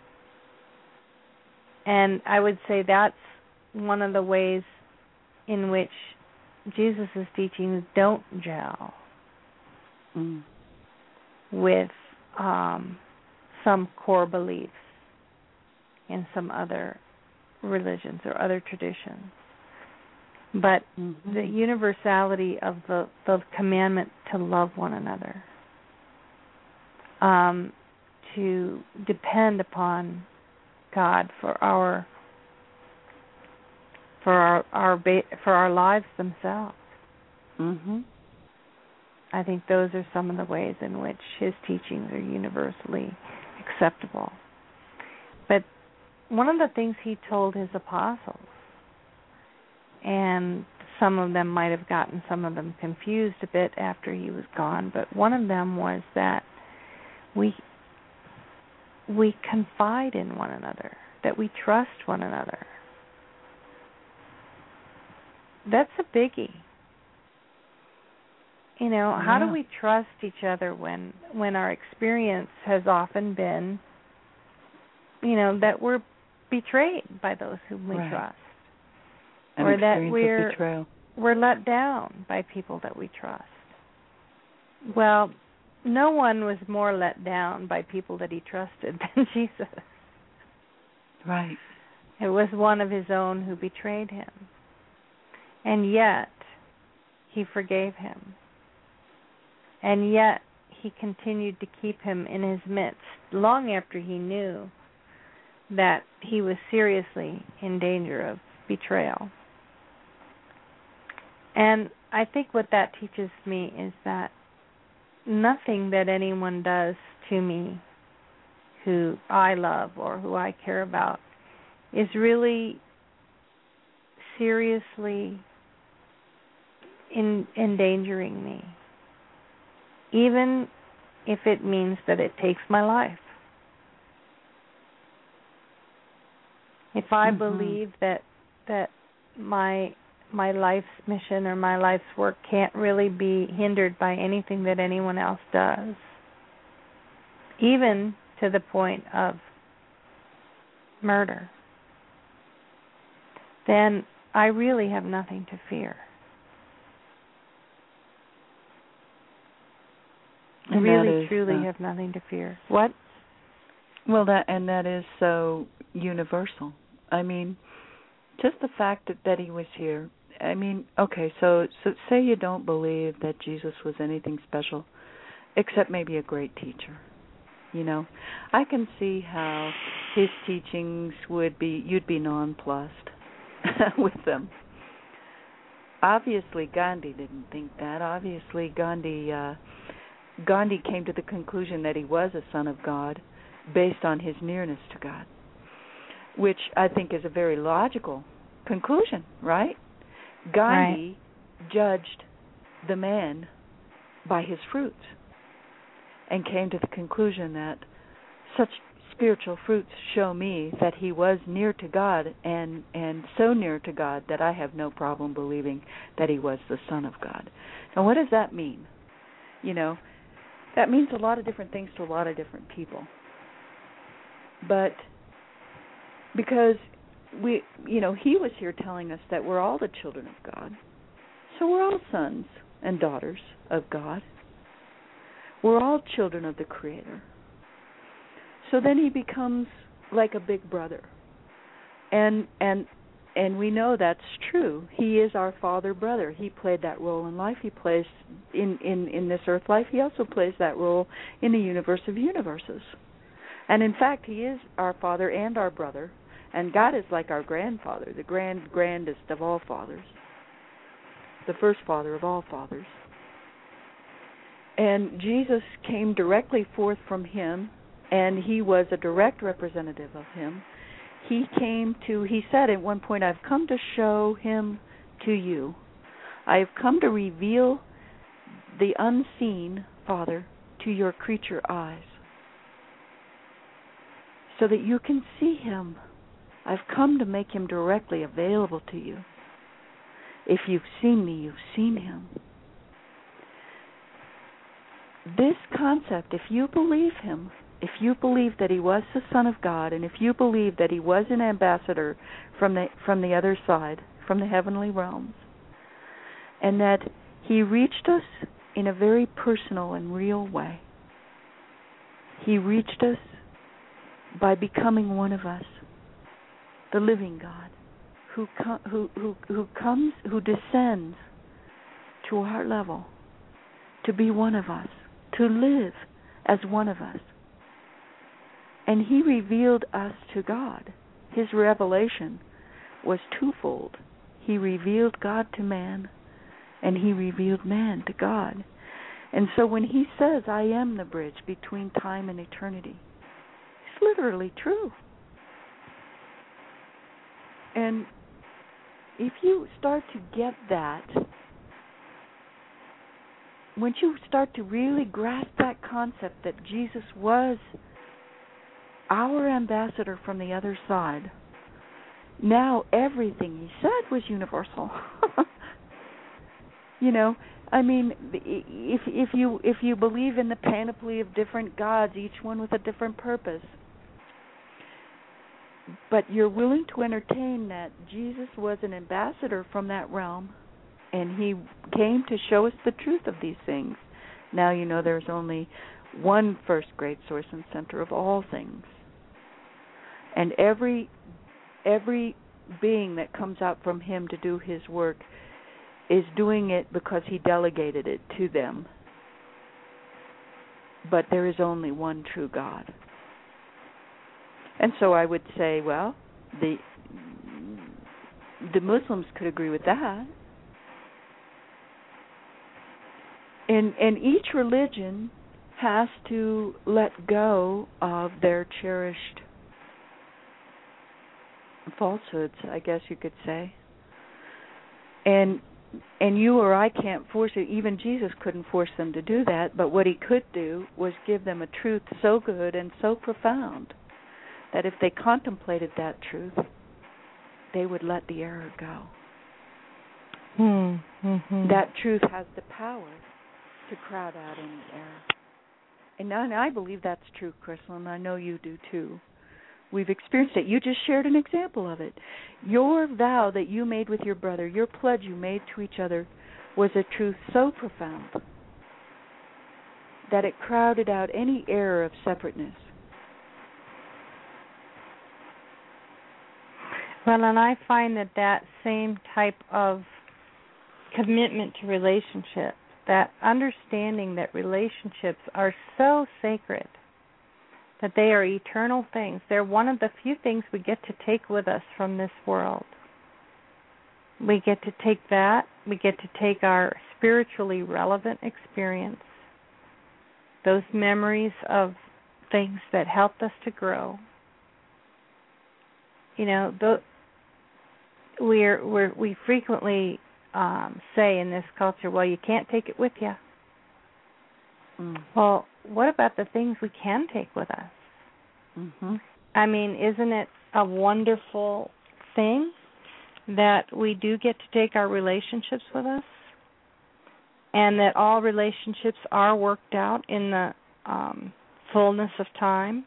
And I would say that's one of the ways in which Jesus' teachings don't gel mm. with um, some core beliefs in some other religions or other traditions. But mm-hmm. the universality of the, the commandment to love one another, um, to depend upon God for our for our our ba- for our lives themselves. Mm-hmm. I think those are some of the ways in which his teachings are universally acceptable. But one of the things he told his apostles, and some of them might have gotten some of them confused a bit after he was gone, but one of them was that we we confide in one another, that we trust one another. That's a biggie. You know, yeah. How do we trust each other when when our experience has often been, you know, that we're betrayed by those whom we right. trust? An or that we're, of betrayal. we're let down by people that we trust. Well, no one was more let down by people that he trusted than Jesus. Right. It was one of his own who betrayed him. And yet, he forgave him. And yet, he continued to keep him in his midst long after he knew that he was seriously in danger of betrayal. And I think what that teaches me is that nothing that anyone does to me who I love or who I care about is really seriously in, endangering me, even if it means that it takes my life. If I mm-hmm. believe that that my my life's mission or my life's work can't really be hindered by anything that anyone else does, even to the point of murder, then I really have nothing to fear. I really, is, truly uh, have nothing to fear. What? Well, that and that is so universal. I mean, just the fact that, that he was here. I mean, okay, so, so say you don't believe that Jesus was anything special, except maybe a great teacher. You know, I can see how his teachings would be, you'd be nonplussed with them. Obviously, Gandhi didn't think that. Obviously, Gandhi uh, Gandhi came to the conclusion that he was a son of God based on his nearness to God, which I think is a very logical conclusion, right? Gandhi right. judged the man by his fruits and came to the conclusion that such spiritual fruits show me that he was near to God, and, and so near to God that I have no problem believing that he was the Son of God. Now, what does that mean? You know, that means a lot of different things to a lot of different people. But because we, you know, he was here telling us that we're all the children of God, so we're all sons and daughters of God. We're all children of the Creator. So then he becomes like a big brother. And and and we know that's true. He is our father brother. He played that role in life. He plays in, in, in this earth life. He also plays that role in the universe of universes. And in fact, he is our father and our brother. And God is like our grandfather, the grand grandest of all fathers, the first father of all fathers. And Jesus came directly forth from him, and he was a direct representative of him. He came to, he said at one point, I've come to show him to you. I have come to reveal the unseen, Father, to your creature eyes, so that you can see him. I've come to make him directly available to you. If you've seen me, you've seen him. This concept, if you believe him, if you believe that he was the Son of God, and if you believe that he was an ambassador from the from the other side, from the heavenly realms, and that he reached us in a very personal and real way. He reached us by becoming one of us, the living God, who com- who who who comes, who descends to our level, to be one of us, to live as one of us. And he revealed us to God. His revelation was twofold. He revealed God to man, and he revealed man to God. And so when he says, I am the bridge between time and eternity, it's literally true. And if you start to get that, once you start to really grasp that concept that Jesus was our ambassador from the other side, now everything he said was universal. You know, I mean, if if you if you believe in the panoply of different gods, each one with a different purpose, but you're willing to entertain that Jesus was an ambassador from that realm, and he came to show us the truth of these things. Now you know there's only one first great source and center of all things. And every every being that comes out from him to do his work is doing it because he delegated it to them. But there is only one true God. And so I would say, well, the the Muslims could agree with that. And and each religion has to let go of their cherished falsehoods, I guess you could say. And and you or I can't force it. Even Jesus couldn't force them to do that. But what he could do was give them a truth so good and so profound that if they contemplated that truth, they would let the error go. Mm-hmm. That truth has the power to crowd out any error. And I, and I believe that's true, Crystal, and I know you do too. We've experienced it. You just shared an example of it. Your vow that you made with your brother, your pledge you made to each other, was a truth so profound that it crowded out any error of separateness. Well, and I find that that same type of commitment to relationship that understanding that relationships are so sacred, that they are eternal things. They're one of the few things we get to take with us from this world. We get to take that. We get to take our spiritually relevant experience, those memories of things that helped us to grow. You know, the, we're, we're, we frequently um, say in this culture, well, you can't take it with you. Mm. Well, what about the things we can take with us? Mm-hmm. I mean, isn't it a wonderful thing that we do get to take our relationships with us, and that all relationships are worked out in the um, fullness of time?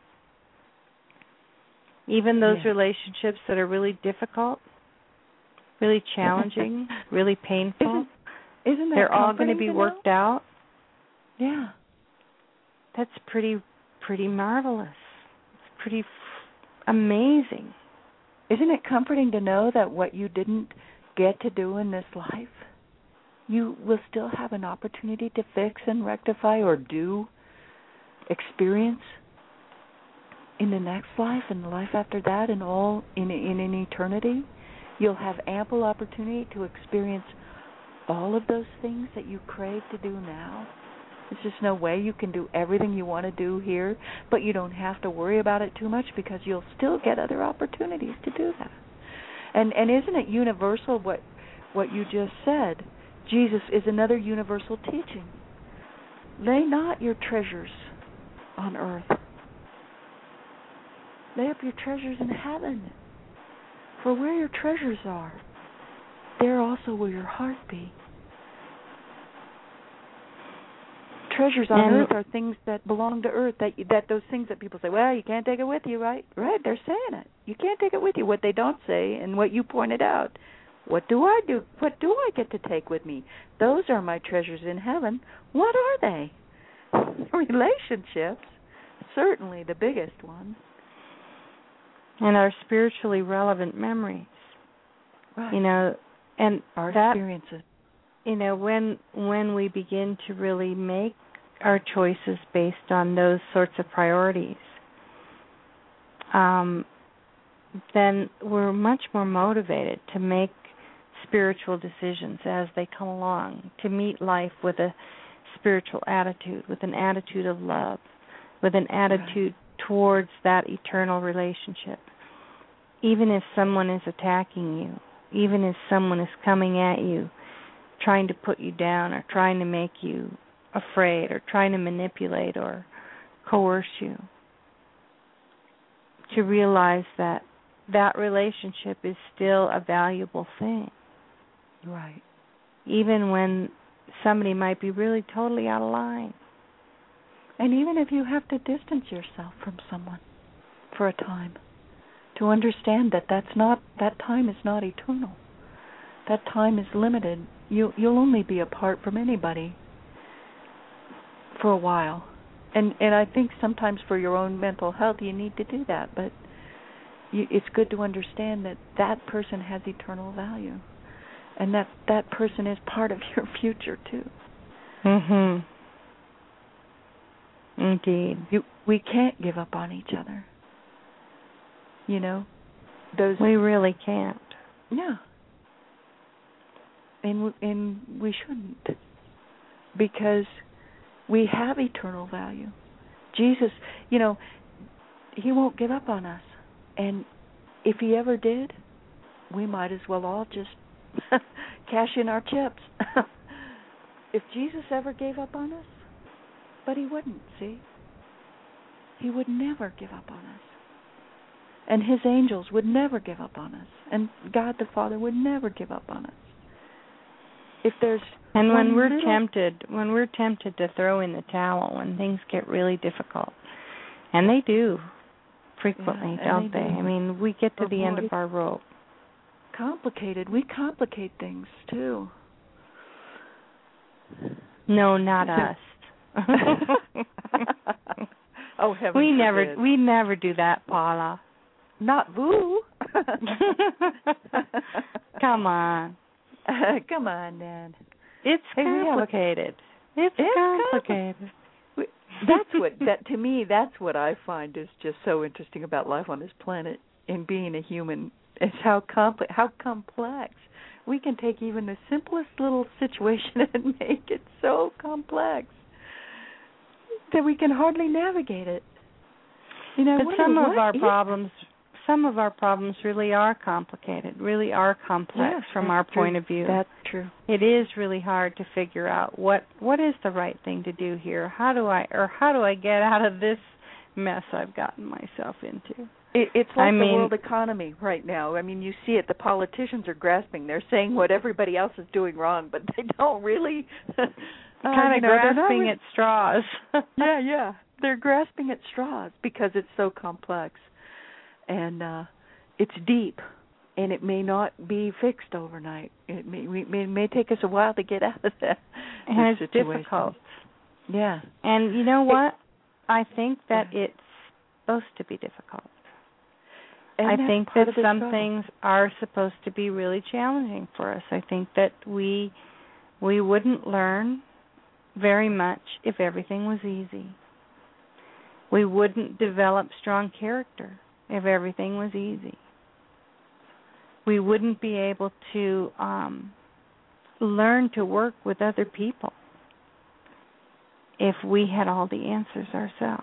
Even those yeah. relationships that are really difficult, really challenging, really painful, isn't, isn't that they're all going to be to worked know? out. Yeah. That's pretty, pretty marvelous. It's pretty f- amazing. Isn't it comforting to know that what you didn't get to do in this life, you will still have an opportunity to fix and rectify or do, experience in the next life and the life after that, and all in in an eternity? You'll have ample opportunity to experience all of those things that you crave to do now. There's just no way you can do everything you want to do here, but you don't have to worry about it too much because you'll still get other opportunities to do that. And and isn't it universal what what you just said? Jesus is another universal teaching. Lay not your treasures on earth. Lay up your treasures in heaven. For where your treasures are, there also will your heart be. Treasures on and earth are things that belong to earth, that that those things that people say, well, you can't take it with you, right? Right, they're saying it. You can't take it with you. What they don't say, and what you pointed out, what do I do? What do I get to take with me? Those are my treasures in heaven. What are they? Relationships, certainly the biggest one. And our spiritually relevant memories. Right. You know, and our that, experiences. You know, when when we begin to really make our choices based on those sorts of priorities, um, then we're much more motivated to make spiritual decisions as they come along, to meet life with a spiritual attitude, with an attitude of love, with an attitude right. towards that eternal relationship. Even if someone is attacking you, even if someone is coming at you, trying to put you down or trying to make you afraid or trying to manipulate or coerce you, to realize that that relationship is still a valuable thing. Right. Even when somebody might be really totally out of line. And even if you have to distance yourself from someone for a time, to understand that that's not, that time is not eternal. That time is limited. You, you'll only be apart from anybody for a while. And and I think sometimes for your own mental health you need to do that. But you, it's good to understand that that person has eternal value. And that that person is part of your future, too. Mm-hmm. Indeed. You, we can't give up on each other. You know? those. We really can't. Yeah. And and we shouldn't, because we have eternal value. Jesus, you know, he won't give up on us. And if he ever did, we might as well all just cash in our chips. If Jesus ever gave up on us, but he wouldn't, see? He would never give up on us. And his angels would never give up on us. And God the Father would never give up on us. If there's and when we're little... tempted, when we're tempted to throw in the towel, when things get really difficult, and they do frequently, yeah, don't they? they? Do. I mean, we get to oh, the boy. end of our rope. Complicated. We complicate things too. No, not us. Oh, heaven we forbid. never, we never do that, Paula. Not boo. Come on. Come on, Dad. It's hey, complicated. It's, it's complicated. complicated. That's what that to me. That's what I find is just so interesting about life on this planet and being a human. Is how complex, how complex we can take even the simplest little situation and make it so complex that we can hardly navigate it. You know, but some what, of our yeah. problems, some of our problems really are complicated, really are complex yes, from our true. point of view. That's true. It is really hard to figure out what what is the right thing to do here. How do I or how do I get out of this mess I've gotten myself into? It, it's like I the mean, world economy right now. I mean, you see it. The politicians are grasping. They're saying what everybody else is doing wrong, but they don't really. uh, kind of you know, grasping really, at straws. yeah, yeah. They're grasping at straws because it's so complex, and uh, it's deep, and it may not be fixed overnight. It may, we, it may take us a while to get out of that. And it's situation. difficult. Yeah. And you know what? It, I think that yeah. it's supposed to be difficult. And I think that some struggle. things are supposed to be really challenging for us. I think that we we wouldn't learn very much if everything was easy. We wouldn't develop strong character if everything was easy. We wouldn't be able to um, learn to work with other people if we had all the answers ourselves.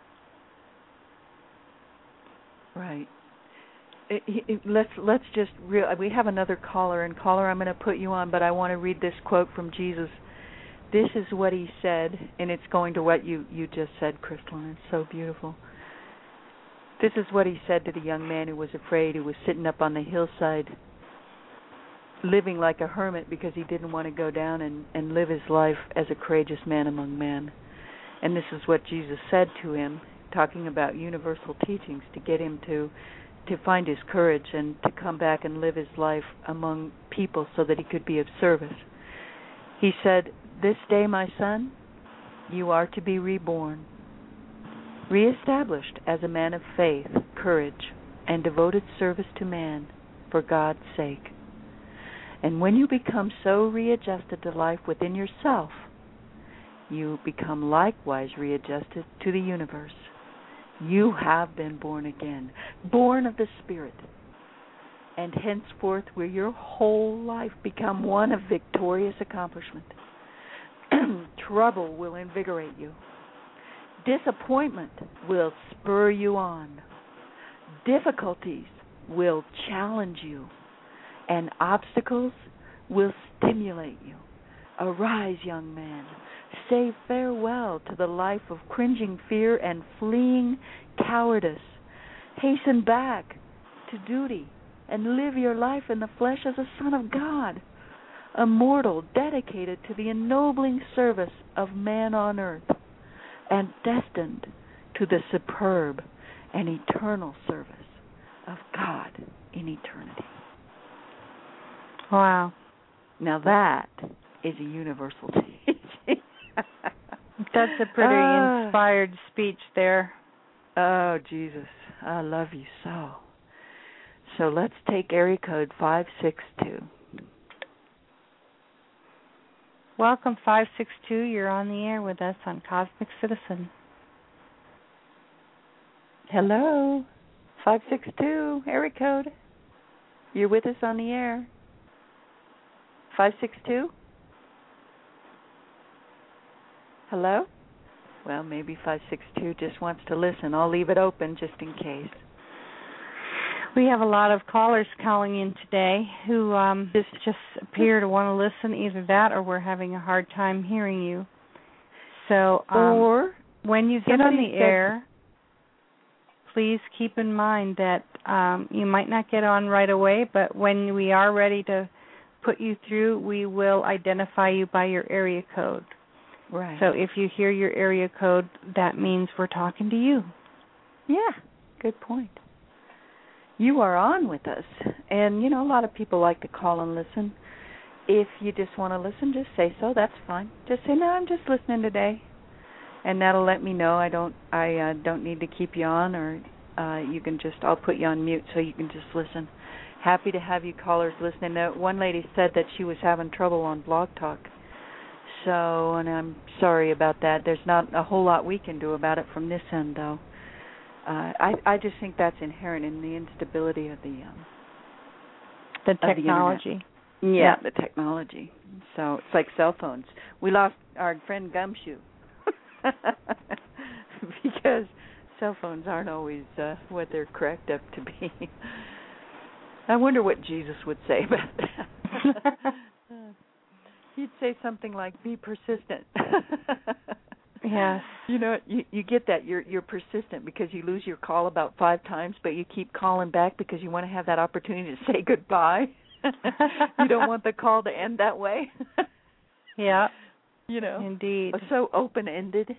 Right. It, it, let's let's just real. We have another caller, and caller, I'm going to put you on, but I want to read this quote from Jesus. This is what he said, and it's going to what you, you just said, Crystalline. It's so beautiful. This is what he said to the young man who was afraid, who was sitting up on the hillside, living like a hermit because he didn't want to go down and, and live his life as a courageous man among men. And this is what Jesus said to him, talking about universal teachings to get him to to find his courage and to come back and live his life among people so that he could be of service. He said, "This day, my son, you are to be reborn, reestablished as a man of faith, courage, and devoted service to man for God's sake. And when you become so readjusted to life within yourself, you become likewise readjusted to the universe. You have been born again, born of the Spirit, and henceforth will your whole life become one of victorious accomplishment. Trouble will invigorate you. Disappointment will spur you on. Difficulties will challenge you, and obstacles will stimulate you. Arise, young man. Say farewell to the life of cringing fear and fleeing cowardice. Hasten back to duty and live your life in the flesh as a son of God, immortal, dedicated to the ennobling service of man on earth, and destined to the superb and eternal service of God in eternity." Wow. Now that is a universal teaching. That's a pretty uh, inspired speech there. Oh, Jesus, I love you so. So let's take area code five six two. Welcome, five six two. You're on the air with us on Cosmic Citizen. Hello, five six two, area code. You're with us on the air. five six two? Hello? Well, maybe five six two just wants to listen. I'll leave it open just in case. We have a lot of callers calling in today who um, just, just appear to want to listen. Either that or we're having a hard time hearing you. So um, or when you get on the air, please keep in mind that um, you might not get on right away, but when we are ready to put you through, we will identify you by your area code. Right. So if you hear your area code, that means we're talking to you. Yeah, good point. You are on with us. And, you know, a lot of people like to call and listen. If you just want to listen, just say so. That's fine. Just say, no, I'm just listening today. And that'll let me know I don't I uh, don't need to keep you on, or uh, you can just, I'll put you on mute so you can just listen. Happy to have you callers listening. Uh, one lady said that she was having trouble on Blog Talk. so, and I'm sorry about that. There's not a whole lot we can do about it from this end, though. Uh, I I just think that's inherent in the instability of the um, the technology. The yeah, yeah, the technology. So it's like cell phones. We lost our friend Gumshoe because cell phones aren't always uh, what they're cracked up to be. I wonder what Jesus would say about that. He'd say something like, "Be persistent." Yes. You know, you you get that. You're you're persistent because you lose your call about five times, but you keep calling back because you want to have that opportunity to say goodbye. You don't want the call to end that way. Yeah. You know. Indeed. So open-ended.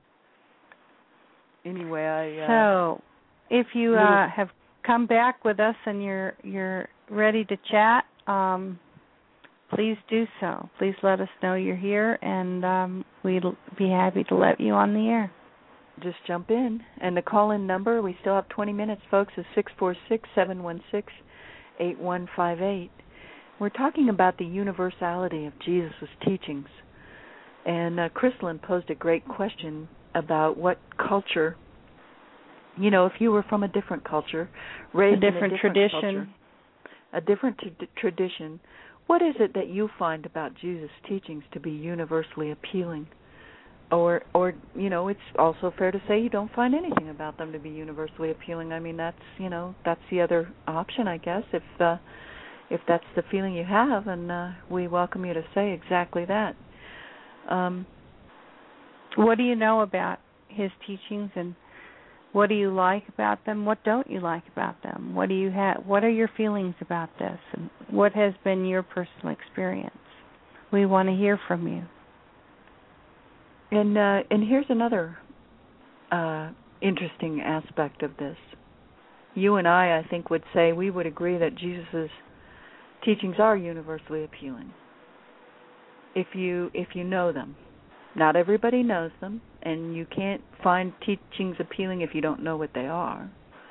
Anyway, I uh, So, if you little... uh, have come back with us and you're you're ready to chat, um, please do so. Please let us know you're here, and um, we'd be happy to let you on the air. Just jump in. And the call-in number, we still have twenty minutes, folks, is six four six, seven one six, eight one five eight. We're talking about the universality of Jesus' teachings. And uh, Chrysalin posed a great question about what culture, you know, if you were from a different culture, raised a different in a different tradition, culture, a different t- tradition, what is it that you find about Jesus' teachings to be universally appealing? Or, or you know, it's also fair to say you don't find anything about them to be universally appealing. I mean, that's, you know, that's the other option, I guess, if uh, if that's the feeling you have, and uh, we welcome you to say exactly that. Um, what do you know about his teachings, and what do you like about them? What don't you like about them? What do you have? What are your feelings about this, and what has been your personal experience? We want to hear from you. And uh, and here's another uh, interesting aspect of this. You and I, I think, would say we would agree that Jesus' teachings are universally appealing. If you if you know them, not everybody knows them, and you can't find teachings appealing if you don't know what they are.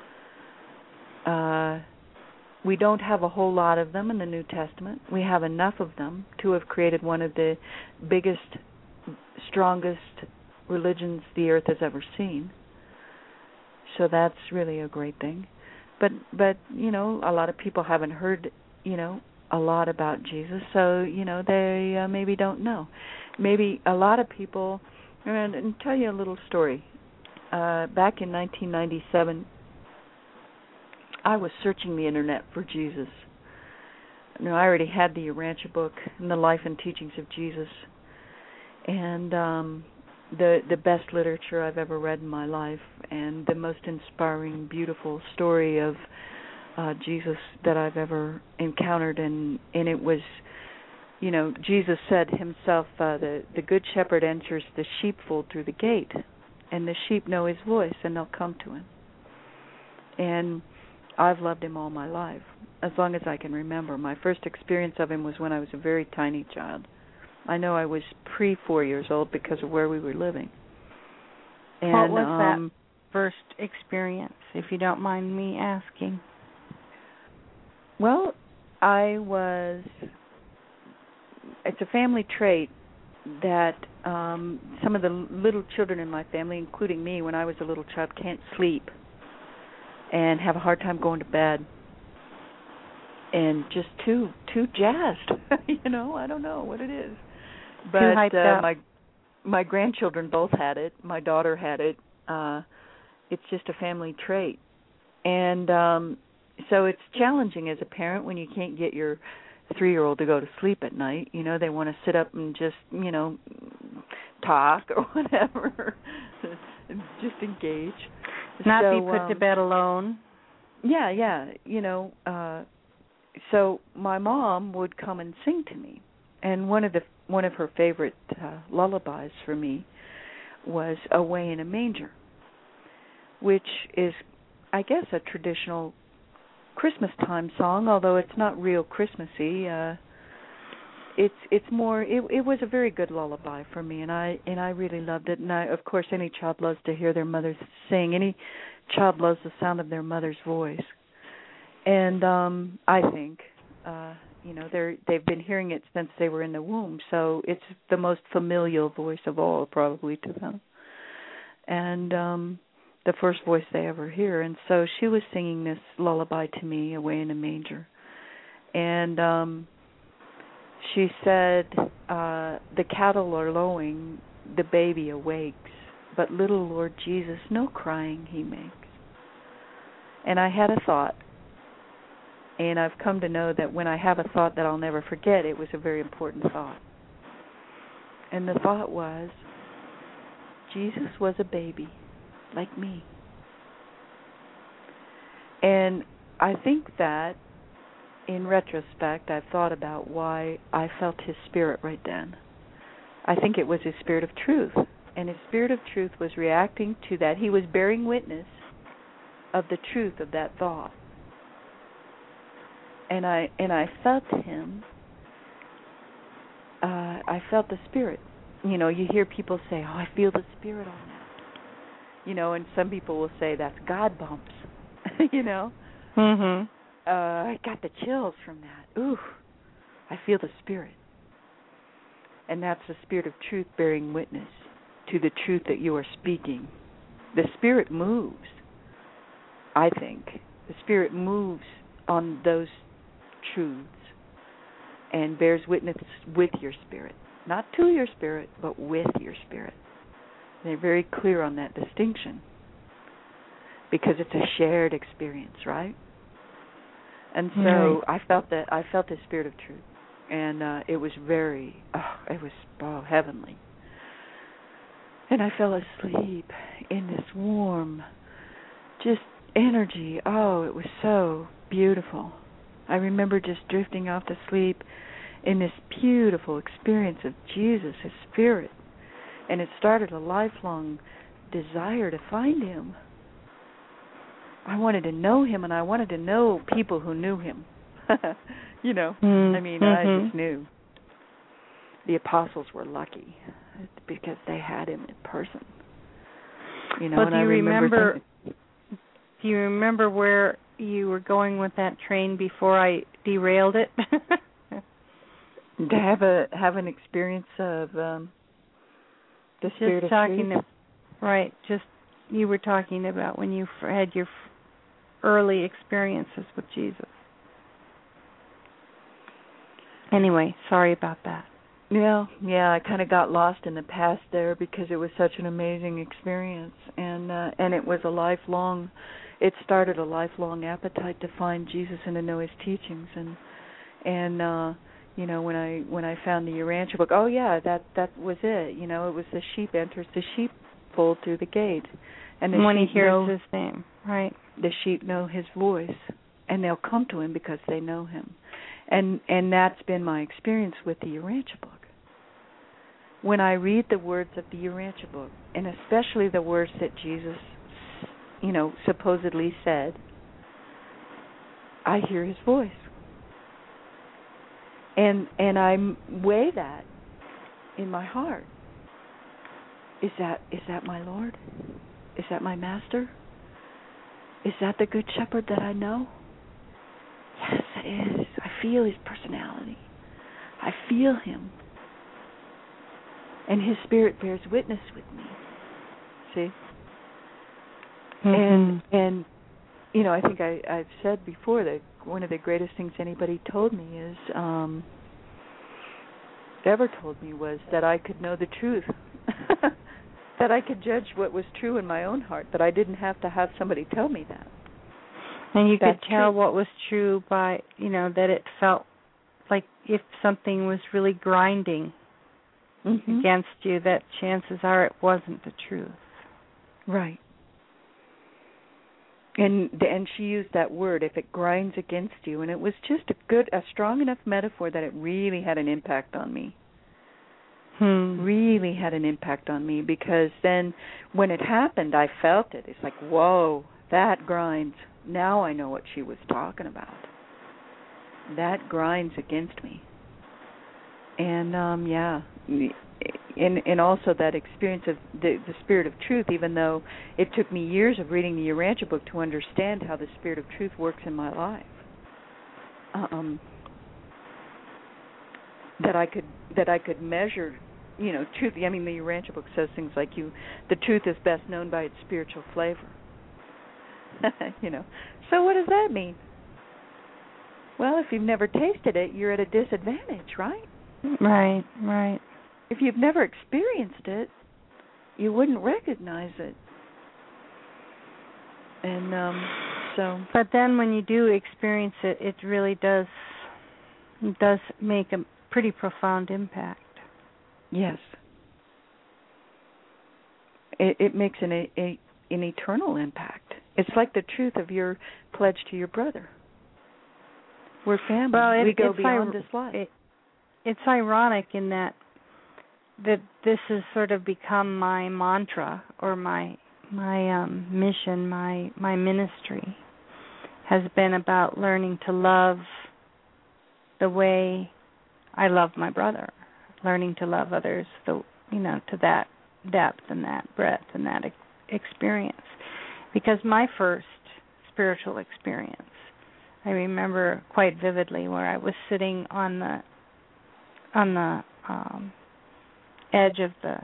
Uh, we don't have a whole lot of them in the New Testament. We have enough of them to have created one of the biggest, strongest religions the earth has ever seen. So that's really a great thing. But but you know, a lot of people haven't heard, you know, a lot about Jesus, so you know they uh, maybe don't know. Maybe a lot of people. And, and tell you a little story. Uh, back in nineteen ninety-seven, I was searching the internet for Jesus. You know, I already had the Urantia book and the Life and Teachings of Jesus, and um, the the best literature I've ever read in my life, and the most inspiring, beautiful story of uh, Jesus that I've ever encountered, and and it was. You know, Jesus said himself, uh, the, the good shepherd enters the sheepfold through the gate, and the sheep know his voice, and they'll come to him. And I've loved him all my life, as long as I can remember. My first experience of him was when I was a very tiny child. I know I was pre-four years old because of where we were living. And, what was um, that first experience, if you don't mind me asking? Well, I was... It's a family trait that um, some of the little children in my family, including me when I was a little child, can't sleep and have a hard time going to bed and just too too jazzed. You know, I don't know what it is. But too hyped uh, up. my my grandchildren both had it. My daughter had it. Uh, it's just a family trait. And um, so it's challenging as a parent when you can't get your three-year-old to go to sleep at night. You know, they want to sit up and just, you know, talk or whatever, just engage. Not so, be put um, to bed alone. Yeah, yeah. You know, uh, so my mom would come and sing to me, and one of the one of her favorite uh, lullabies for me was "Away in a Manger," which is, I guess, a traditional Christmas time song, although it's not real Christmassy. Uh, it's it's more. It, it was a very good lullaby for me, and I and I really loved it. And I, of course, any child loves to hear their mother sing. Any child loves the sound of their mother's voice. And um, I think, uh, You know, they're they've been hearing it since they were in the womb, so it's the most familial voice of all, probably, to them. And um, the first voice they ever hear. And so she was singing this lullaby to me, Away in a Manger. And um, she said, uh, the cattle are lowing, the baby awakes, but little Lord Jesus, no crying he makes. And I had a thought, and I've come to know that when I have a thought that I'll never forget, it was a very important thought. And the thought was, Jesus was a baby, like me. And I think that, in retrospect, I've thought about why I felt his spirit right then. I think it was his spirit of truth. And his spirit of truth was reacting to that. He was bearing witness of the truth of that thought. And I and I felt him. Uh, I felt the spirit. You know, you hear people say, "Oh, I feel the spirit on that." You know, and some people will say that's God bumps. you know. Mhm. Uh, I got the chills from that. Ooh, I feel the spirit. And that's the spirit of truth bearing witness to the truth that you are speaking. The spirit moves, I think. The spirit moves on those truths and bears witness with your spirit. Not to your spirit, but with your spirit. And they're very clear on that distinction because it's a shared experience, right? And so right. I felt that I felt the spirit of truth, and uh, it was very, oh, it was oh, heavenly. And I fell asleep in this warm, just energy. Oh, it was so beautiful. I remember just drifting off to sleep in this beautiful experience of Jesus, his spirit. And it started a lifelong desire to find him. I wanted to know him, and I wanted to know people who knew him. you know, mm-hmm. I mean, I just knew. The apostles were lucky because they had him in person. You know, well, and do you I remember. remember thinking, do you remember where you were going with that train before I derailed it? To have a have an experience of um, the just spirit of talking truth. To, right, just you were talking about when you had your early experiences with Jesus. Anyway, sorry about that. Yeah, yeah, I kind of got lost in the past there because it was such an amazing experience, and uh, and it was a lifelong. It started a lifelong appetite to find Jesus and to know his teachings, and and uh, you know when I when I found the Urantia book, oh yeah, that that was it. You know, it was the sheep enters the sheepfold through the gate, and the when he sheep hears know, his name, right? The sheep know his voice, and they'll come to him because they know him. And and that's been my experience with the Urantia book. When I read the words of the Urantia book, and especially the words that Jesus, you know, supposedly said, I hear his voice. And and I weigh that in my heart. Is that is that my Lord? Is that my Master? Is that the Good Shepherd that I know? Yes, it is. I feel his personality. I feel him. And his spirit bears witness with me. See? Mm-hmm. And, and you know, I think I, I've said before that one of the greatest things anybody told me is, um, ever told me was that I could know the truth. That I could judge what was true in my own heart, that I didn't have to have somebody tell me that. And you That's could tell true. what was true by, you know, that it felt like if something was really grinding mm-hmm. against you, that chances are it wasn't the truth. Right. And and she used that word, if it grinds against you, and it was just a good, a strong enough metaphor that it really had an impact on me. Hmm. Really had an impact on me, because then when it happened, I felt it. It's like, whoa, that grinds. Now I know what she was talking about. That grinds against me. And, um, yeah, and, and also that experience of the, the spirit of truth, even though it took me years of reading the Urantia book to understand how the spirit of truth works in my life. Um, that I could that I could measure, you know, truth. I mean, the Urantia book says things like you, the truth is best known by its spiritual flavor. You know, so what does that mean? Well, if you've never tasted it, you're at a disadvantage, right? Right, right. If you've never experienced it, you wouldn't recognize it. And um, so. But then when you do experience it, it really does it does make a pretty profound impact. Yes. It, it makes an a, a, an eternal impact. It's like the truth of your pledge to your brother. We're family. Well, it, we go it's beyond ir- this life. It, it's ironic in that that this has sort of become my mantra or my my um, mission, my my ministry has been about learning to love the way I love my brother, learning to love others, the you know to that depth and that breadth and that ex- experience. Because my first spiritual experience, I remember quite vividly, where I was sitting on the on the um, edge of the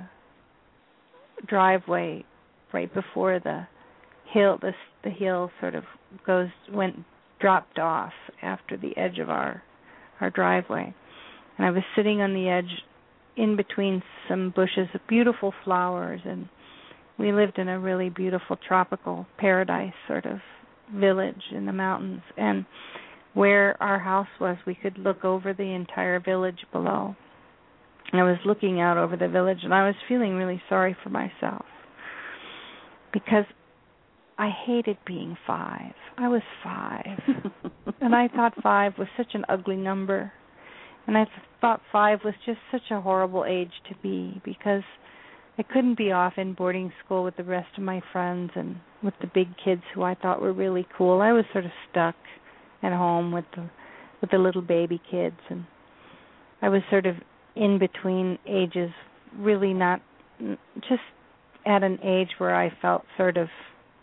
driveway, right before the hill. The the hill sort of goes went dropped off after the edge of our our driveway, and I was sitting on the edge, in between some bushes of beautiful flowers, and we lived in a really beautiful tropical paradise sort of village in the mountains, and where our house was, we could look over the entire village below. And I was looking out over the village, and I was feeling really sorry for myself because I hated being five. I was five, and I thought five was such an ugly number, and I thought five was just such a horrible age to be, because I couldn't be off in boarding school with the rest of my friends and with the big kids who I thought were really cool. I was sort of stuck at home with the with the little baby kids, and I was sort of in between ages, really not just at an age where I felt sort of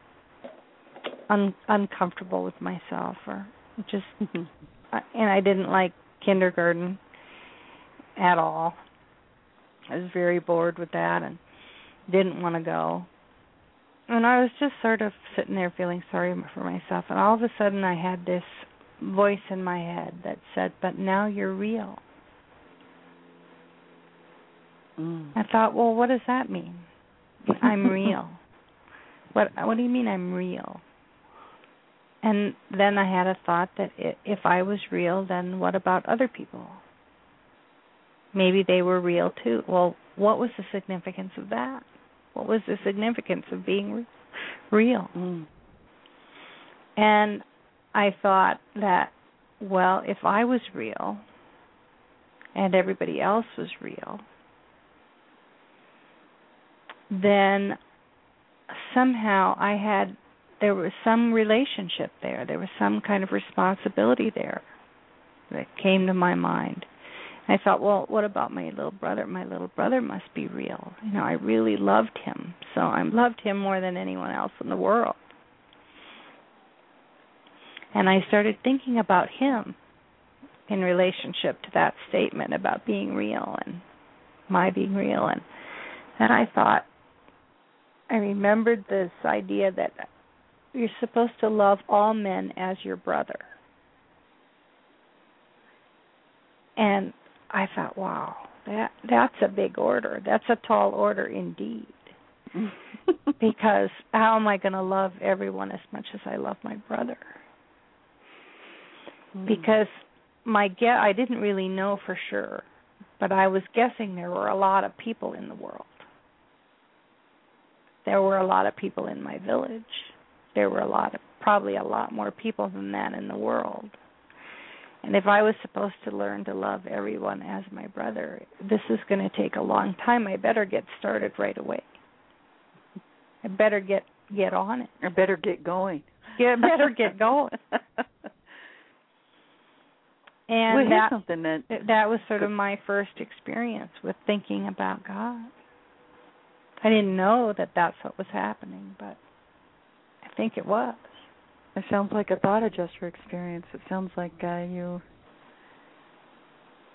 un, uncomfortable with myself, or just, and I didn't like kindergarten at all. I was very bored with that and didn't want to go. And I was just sort of sitting there feeling sorry for myself. And all of a sudden I had this voice in my head that said, but now you're real. Mm. I thought, well, what does that mean? I'm real. What What do you mean I'm real? And then I had a thought that if I was real, then what about other people? Maybe they were real too. Well, what was the significance of that? What was the significance of being re- real? Mm. And I thought that, well, if I was real and everybody else was real, then somehow I had, there was some relationship there. There was some kind of responsibility there that came to my mind. I thought, well, what about my little brother? My little brother must be real. You know, I really loved him, so I loved him more than anyone else in the world. And I started thinking about him in relationship to that statement about being real and my being real. And then I thought, I remembered this idea that you're supposed to love all men as your brother. And I thought, wow, that that's a big order. That's a tall order indeed. Because how am I going to love everyone as much as I love my brother? Mm. Because my guess, I didn't really know for sure, but I was guessing there were a lot of people in the world. There were a lot of people in my village. There were a lot of, probably a lot more people than that in the world. And if I was supposed to learn to love everyone as my brother, this is going to take a long time. I better get started right away. I better get get on it. I better get going. Yeah, better get going. And well, that, something that that was sort of my first experience with thinking about God. I didn't know that that's what was happening, but I think it was. It sounds like a thought adjuster experience. It sounds like uh, you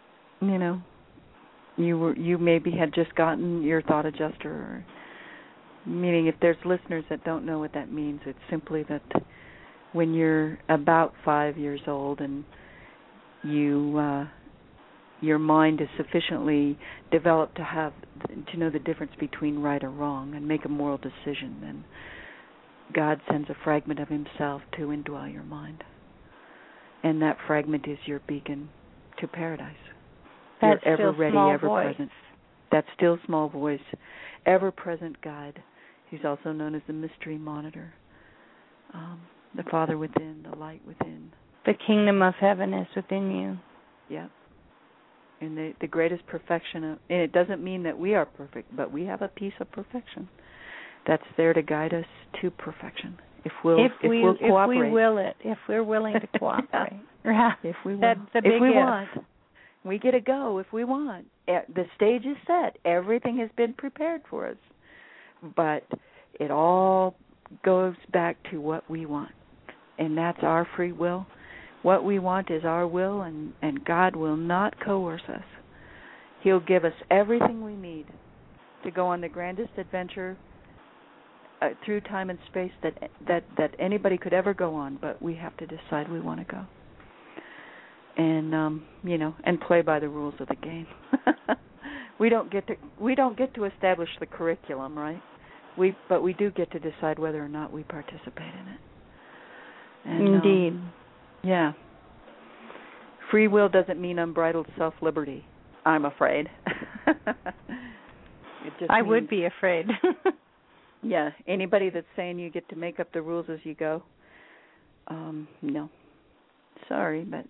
you know, you were you maybe had just gotten your thought adjuster, or, meaning if there's listeners that don't know what that means, it's simply that when you're about five years old and you uh, your mind is sufficiently developed to have to know the difference between right or wrong and make a moral decision, then God sends a fragment of himself to indwell your mind. And that fragment is your beacon to paradise. That Your ever still ready, small ever voice. present. That still small voice, ever present guide. He's also known as the mystery monitor. Um, the Father within, the light within. The kingdom of heaven is within you. Yeah. And the, the greatest perfection of, and it doesn't mean that we are perfect, but we have a piece of perfection that's there to guide us to perfection. If we'll if if we we'll if cooperate. we will it, if we're willing to cooperate. Yeah. If we will. That's a big if we if. want. We get to go if we want. The stage is set. Everything has been prepared for us. But it all goes back to what we want. And that's our free will. What we want is our will, and, and God will not coerce us. He'll give us everything we need to go on the grandest adventure uh, through time and space that, that, that anybody could ever go on, but we have to decide we want to go. And um, you know, and play by the rules of the game. we don't get to we don't get to establish the curriculum, right? We but we do get to decide whether or not we participate in it. And, Indeed. Um, yeah. Free will doesn't mean unbridled self-liberty, I'm afraid. It just I means, would be afraid. Yeah, anybody that's saying you get to make up the rules as you go, um, no. Sorry, but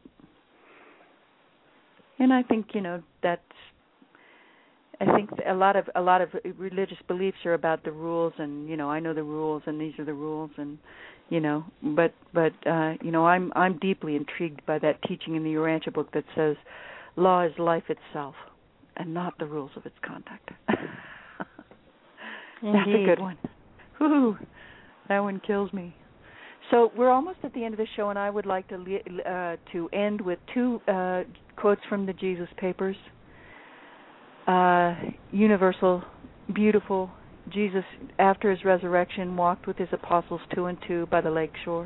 and I think, you know, that's I think a lot of a lot of religious beliefs are about the rules, and you know, I know the rules, and these are the rules, and you know, but but uh, you know, I'm I'm deeply intrigued by that teaching in the Urantia book that says law is life itself, and not the rules of its conduct. That's a good one. Whew, that one kills me. So we're almost at the end of the show, and I would like to uh, to end with two uh, quotes from the Jesus Papers. Uh, universal, beautiful. Jesus, after his resurrection, walked with his apostles two and two by the lake shore.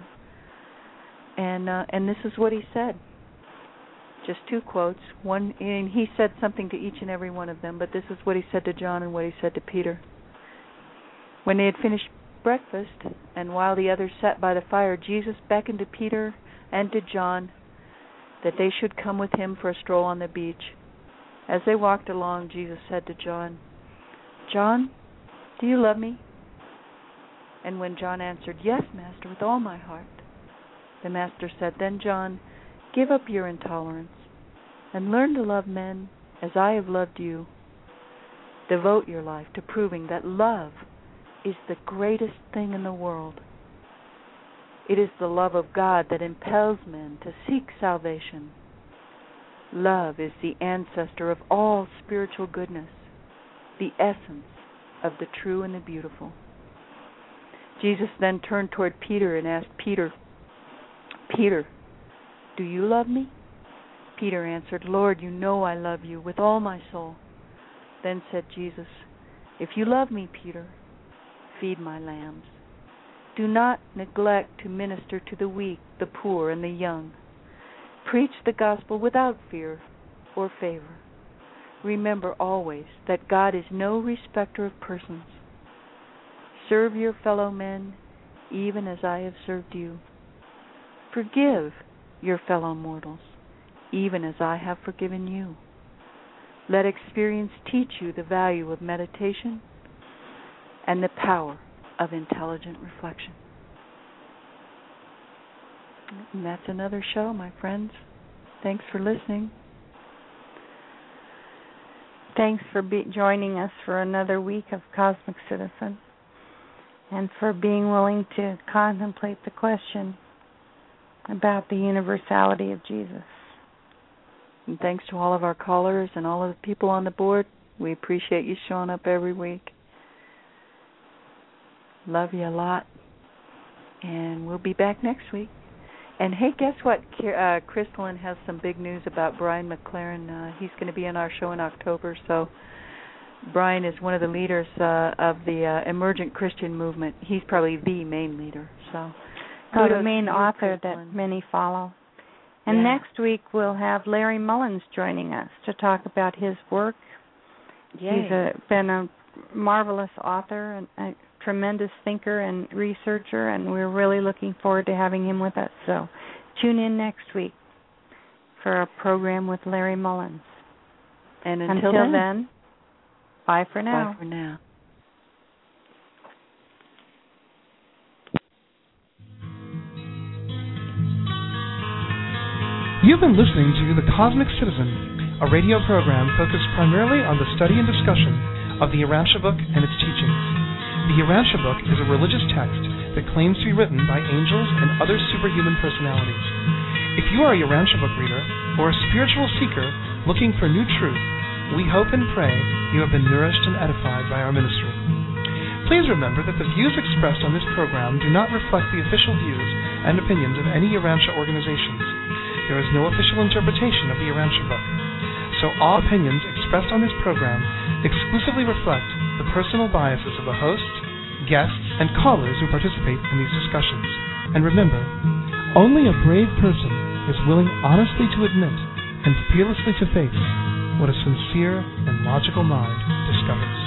And uh, and this is what he said. Just two quotes. One, and he said something to each and every one of them, but this is what he said to John and what he said to Peter. When they had finished breakfast, and while the others sat by the fire, Jesus beckoned to Peter and to John that they should come with him for a stroll on the beach. As they walked along, Jesus said to John, "John, do you love me?" And when John answered, "Yes, Master, with all my heart," the Master said, "Then, John, give up your intolerance and learn to love men as I have loved you. Devote your life to proving that love is the greatest thing in the world. It is the love of God that impels men to seek salvation. Love is the ancestor of all spiritual goodness, the essence of the true and the beautiful." Jesus then turned toward Peter and asked Peter, "Peter, do you love me?" Peter answered, "Lord, you know I love you with all my soul." Then said Jesus, "If you love me, Peter, feed my lambs. Do not neglect to minister to the weak, the poor, and the young. Preach the gospel without fear or favor. Remember always that God is no respecter of persons. Serve your fellow men even as I have served you. Forgive your fellow mortals even as I have forgiven you. Let experience teach you the value of meditation and the power of intelligent reflection." And that's another show, my friends. Thanks for listening. Thanks for be- joining us for another week of Cosmic Citizen, and for being willing to contemplate the question about the universality of Jesus. And thanks to all of our callers and all of the people on the board. We appreciate you showing up every week. Love you a lot. And we'll be back next week. And hey, guess what? Uh, Crystalline has some big news about Brian McLaren. Uh, he's going to be on our show in October. So Brian is one of the leaders uh, of the uh, emergent Christian movement. He's probably the main leader. So, oh, the main author that many follow. And yeah. next week we'll have Larry Mullins joining us to talk about his work. Yay. He's a, been a marvelous author and a tremendous thinker and researcher, and we're really looking forward to having him with us. So tune in next week for a program with Larry Mullins. And until, until then, then, bye for now. Bye for now. You've been listening to The Cosmic Citizen, a radio program focused primarily on the study and discussion of the Urantia book and its teachings. The Urantia book is a religious text that claims to be written by angels and other superhuman personalities. If you are a Urantia book reader or a spiritual seeker looking for new truth, we hope and pray you have been nourished and edified by our ministry. Please remember that the views expressed on this program do not reflect the official views and opinions of any Urantia organizations. There is no official interpretation of the Urantia book, so all opinions expressed on this program exclusively reflect the personal biases of the host, guests, and callers who participate in these discussions. And remember, only a brave person is willing honestly to admit and fearlessly to face what a sincere and logical mind discovers.